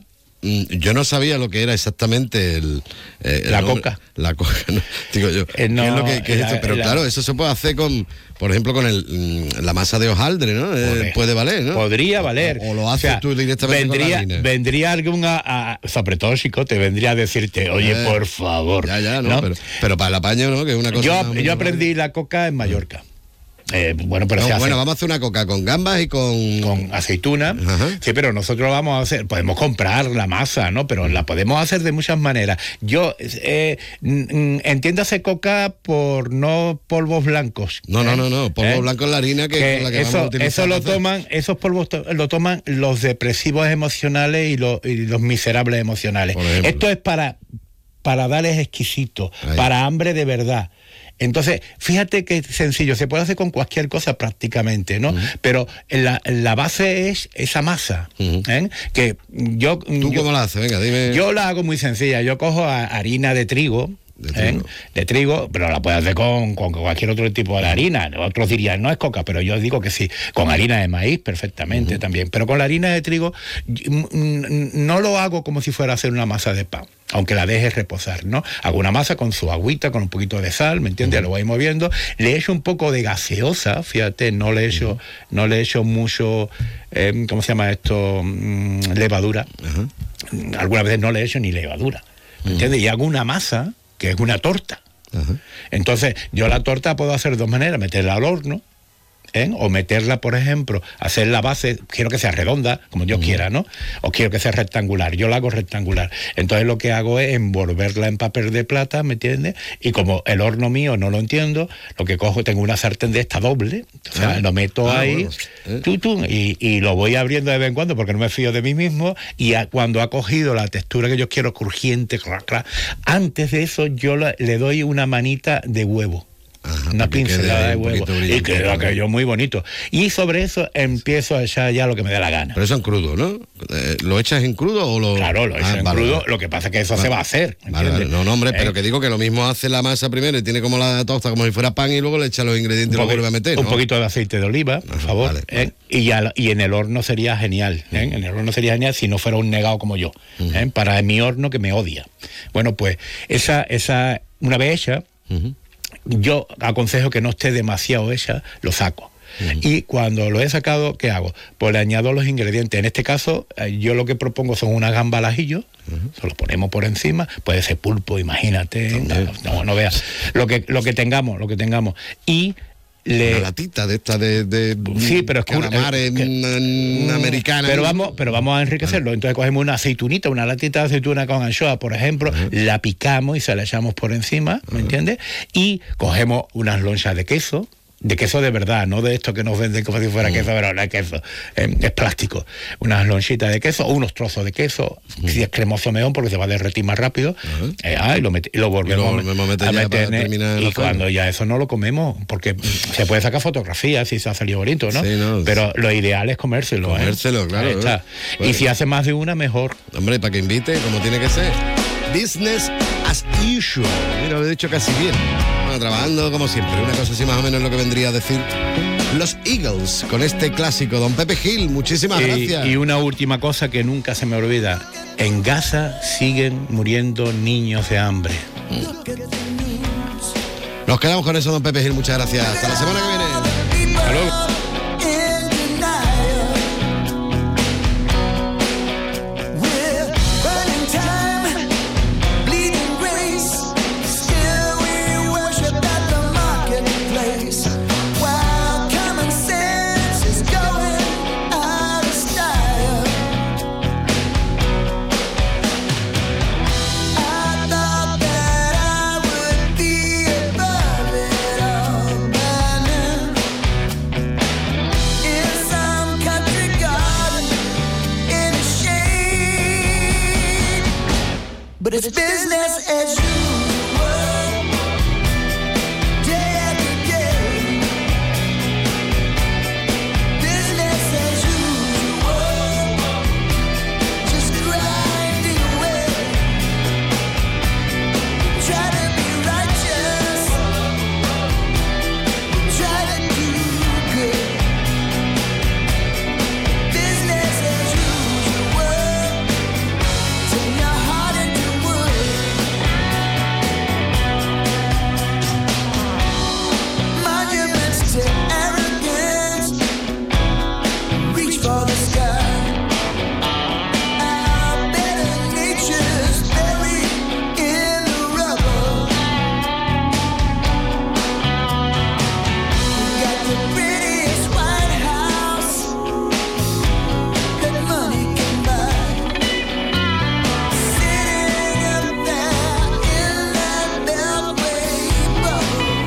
yo no sabía lo que era exactamente el... Eh, el la nombre, coca. La coca, no, digo yo. Eh, no, ¿Qué es lo que, qué es la, esto? Pero la, claro, eso se puede hacer con, por ejemplo, con el la masa de hojaldre, ¿no? Eh, puede valer, ¿no? Podría valer. O, o lo haces o sea, tú directamente vendría, con la harina. Vendría algún, a, a, sobre todo Chicote, vendría a decirte, oye, eh, por favor. Ya, ya, no, ¿no? Pero, pero para el apaño, ¿no? Que es una cosa... Yo, yo aprendí la coca en Mallorca. Eh, bueno, pero no, se hace bueno, vamos a hacer una coca con gambas y con... Con aceituna. Ajá. Sí, pero nosotros vamos a hacer... Podemos comprar la masa, ¿no? Pero la podemos hacer de muchas maneras. Yo... Eh, entiéndase coca por no polvos blancos. No, ¿eh? no, no, no. Polvo ¿eh? blanco en la harina que, que, con la que eso, vamos a utilizar. Eso lo toman... Esos polvos to, lo toman los depresivos emocionales y los, y los miserables emocionales. Esto es para... para darles exquisito, Ahí. para hambre de verdad. Entonces, fíjate que sencillo, se puede hacer con cualquier cosa prácticamente, ¿no? Uh-huh. Pero la, la base es esa masa, uh-huh. ¿eh? Que yo... ¿Tú yo, cómo la haces? Venga, dime. Yo la hago muy sencilla, yo cojo a, harina de trigo, De trigo. ¿eh? de trigo, pero la puedes hacer con, con cualquier otro tipo de harina. Otros dirían, no es coca, pero yo digo que sí. Con harina de maíz, perfectamente uh-huh. también. Pero con la harina de trigo, no lo hago como si fuera a hacer una masa de pan, aunque la deje reposar, ¿no? Hago una masa con su agüita, con un poquito de sal, ¿me entiendes? Uh-huh. Lo voy moviendo. Le echo un poco de gaseosa, fíjate, no le echo, uh-huh. no le echo mucho, eh, ¿cómo se llama esto? Mm, levadura. Uh-huh. Algunas veces no le echo ni levadura, ¿me uh-huh. entiendes? Y hago una masa que es una torta. Uh-huh. Entonces, yo la torta puedo hacer de dos maneras, meterla al horno, ¿eh? O meterla, por ejemplo, hacer la base, quiero que sea redonda, como yo uh-huh. quiera, ¿no? O quiero que sea rectangular, yo la hago rectangular. Entonces lo que hago es envolverla en papel de plata, ¿me entiendes? Y como el horno mío no lo entiendo, lo que cojo, tengo una sartén de esta doble, o sea, uh-huh. lo meto ah, ahí, bueno. ¿eh? tú, tú, y, y lo voy abriendo de vez en cuando porque no me fío de mí mismo, y a, cuando ha cogido la textura que yo quiero, crujiente, crac, crac, antes de eso yo la, le doy una manita de huevo. Ajá, una pincelada de huevo y queda aquello muy bonito, y sobre eso empiezo a echar ya lo que me dé la gana. Pero eso en crudo, ¿no? Eh, ¿lo echas en crudo o lo...? Claro, lo echas ah, en vale, crudo, vale. Lo que pasa es que eso vale. se va a hacer, vale, vale. No, no, hombre, ¿Eh? pero que digo que lo mismo hace la masa primero y tiene como la tosta como si fuera pan y luego le echa los ingredientes y lo vuelve a meter, ¿no? Un poquito de aceite de oliva, por Ajá, favor, vale, ¿eh? vale. Y, ya, y en el horno sería genial, ¿eh? Uh-huh. En el horno sería genial si no fuera un negado como yo, uh-huh. ¿eh? Para mi horno que me odia. Bueno, pues esa, esa una vez hecha, uh-huh. yo aconsejo que no esté demasiado hecha, lo saco. Uh-huh. Y cuando lo he sacado, ¿qué hago? Pues le añado los ingredientes. En este caso, yo lo que propongo son unas gambas al ajillo, uh-huh. se los ponemos por encima, puede ser pulpo, imagínate, no, no, no veas, lo que, lo que tengamos, lo que tengamos. Y le... una latita de esta de, de sí, pero calamares, que, una, una americana. Pero vamos, pero vamos a enriquecerlo. Entonces cogemos una aceitunita, una latita de aceituna con anchoa, por ejemplo, uh-huh. la picamos y se la echamos por encima, ¿me uh-huh. entiendes? Y cogemos unas lonchas de queso, de queso de verdad, no de esto que nos venden como si fuera uh-huh. queso, pero no es queso, eh, es plástico. Unas lonchitas de queso o unos trozos de queso, uh-huh. si es cremoso mejor porque se va a derretir más rápido, uh-huh. eh, ah, y, lo met- y lo volvemos y lo, a meter, a meter en, y cuando ya eso no lo comemos, porque se puede sacar fotografías si se ha salido bonito, ¿no? Sí, no pero lo ideal es comérselo. Comérselo, ¿eh? claro. Ahí está. Bueno. Y si hace más de una, mejor. Hombre, para que invite, como tiene que ser. Business as usual. Mira, lo he dicho casi bien. Bueno, trabajando como siempre. Una cosa así más o menos es lo que vendría a decir Los Eagles, con este clásico. Don Pepe Gil, muchísimas y, gracias. Y una última cosa que nunca se me olvida. En Gaza siguen muriendo niños de hambre. Nos quedamos con eso, don Pepe Gil. Muchas gracias. Hasta la semana que viene. Hasta luego. But it's business as usual, day after day. Business as usual, just grinding away. Try to be righteous, try to do good. Business as usual, turn your heart into monuments to arrogance, reach for the sky. Our better nature's buried in the rubble. We got the prettiest White House that money can buy, sitting up there in that Beltway bubble.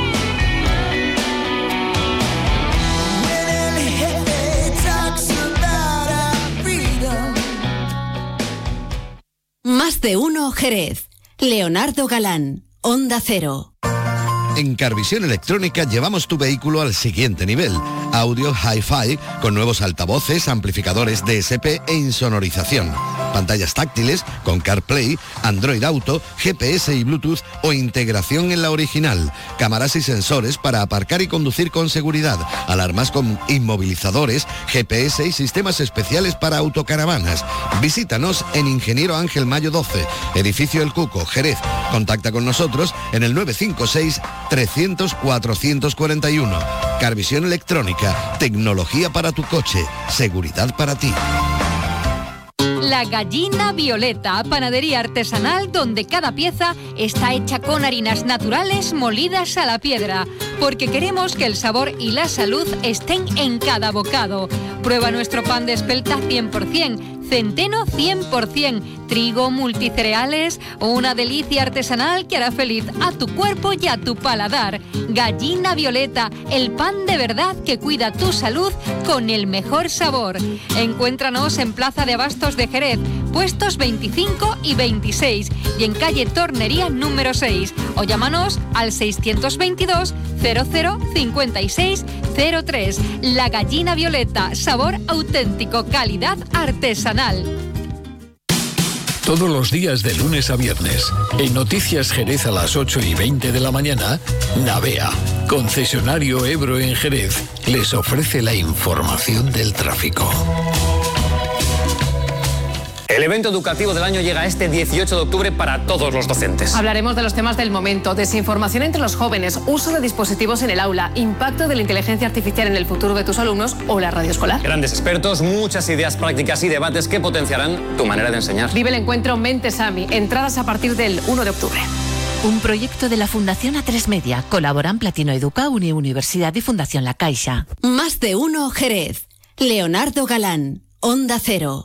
Más de uno Jerez. Leonardo Galán, Onda Cero. En Carvisión Electrónica llevamos tu vehículo al siguiente nivel. Audio Hi-Fi con nuevos altavoces, amplificadores D S P e insonorización. Pantallas táctiles con CarPlay, Android Auto, G P S y Bluetooth o integración en la original. Cámaras y sensores para aparcar y conducir con seguridad. Alarmas con inmovilizadores, G P S y sistemas especiales para autocaravanas. Visítanos en Ingeniero Ángel Mayo doce, Edificio El Cuco, Jerez. Contacta con nosotros en el nueve cinco seis, trescientos, cuatrocientos cuarenta y uno. Carvisión Electrónica, tecnología para tu coche, seguridad para ti. La Gallina Violeta, panadería artesanal donde cada pieza está hecha con harinas naturales molidas a la piedra, porque queremos que el sabor y la salud estén en cada bocado. Prueba nuestro pan de espelta cien por ciento, centeno cien por ciento, trigo, multicereales, una delicia artesanal que hará feliz a tu cuerpo y a tu paladar. Gallina Violeta, el pan de verdad que cuida tu salud con el mejor sabor. Encuéntranos en Plaza de Abastos de Jerez, puestos veinticinco y veintiséis, y en calle Tornería número seis, o llámanos al seiscientos veintidós, cero cero, cincuenta y seis, cero tres. La Gallina Violeta, sabor auténtico, calidad artesanal. Todos los días de lunes a viernes, en Noticias Jerez a las ocho y veinte de la mañana, Navea, concesionario Ebro en Jerez, les ofrece la información del tráfico. El evento educativo del año llega este dieciocho de octubre para todos los docentes. Hablaremos de los temas del momento: desinformación entre los jóvenes, uso de dispositivos en el aula, impacto de la inteligencia artificial en el futuro de tus alumnos o la radio escolar. Grandes expertos, muchas ideas prácticas y debates que potenciarán tu manera de enseñar. Vive el encuentro Mentes AMI, entradas a partir del uno de octubre. Un proyecto de la Fundación A tres Media. Colaboran Platino Educa, Uni Universidad y Fundación La Caixa. Más de uno Jerez. Leonardo Galán, Onda Cero.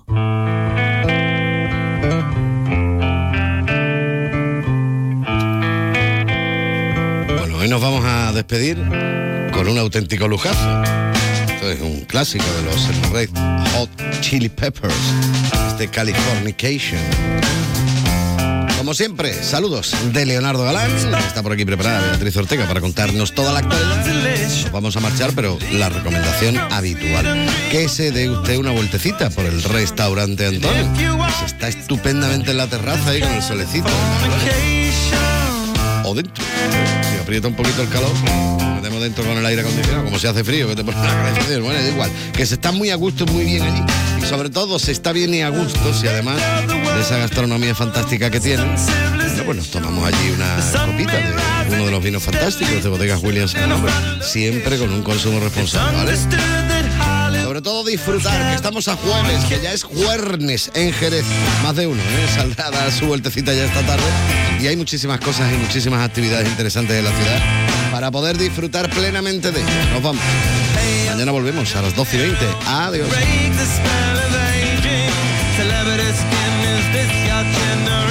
Hoy nos vamos a despedir con un auténtico lujazo. Esto es un clásico de los Red Hot Chili Peppers, este Californication. Como siempre, saludos de Leonardo Galán. Está por aquí preparada Beatriz Ortega para contarnos toda la actualidad. Nos vamos a marchar, pero la recomendación habitual: que se dé usted una vueltecita por el restaurante Antonio. Se está estupendamente en la terraza ahí con el solecito. O dentro. aprieta un poquito el calor, nos metemos dentro con el aire acondicionado, como se hace frío, que te pones la calefacción, bueno, da igual, que se está muy a gusto y muy bien allí. Y sobre todo se está bien y a gusto si además de esa gastronomía fantástica que tienen, bueno, pues nos tomamos allí una copita de uno de los vinos fantásticos de Bodegas Williams, siempre con un consumo responsable, ¿vale? Sobre todo disfrutar, que estamos a jueves, que ya es jueves en Jerez. Más de uno, ¿eh? Saldrá a dar su vueltecita ya esta tarde. Y hay muchísimas cosas y muchísimas actividades interesantes en la ciudad para poder disfrutar plenamente de ello. Nos vamos. Mañana volvemos a las doce y veinte. Adiós.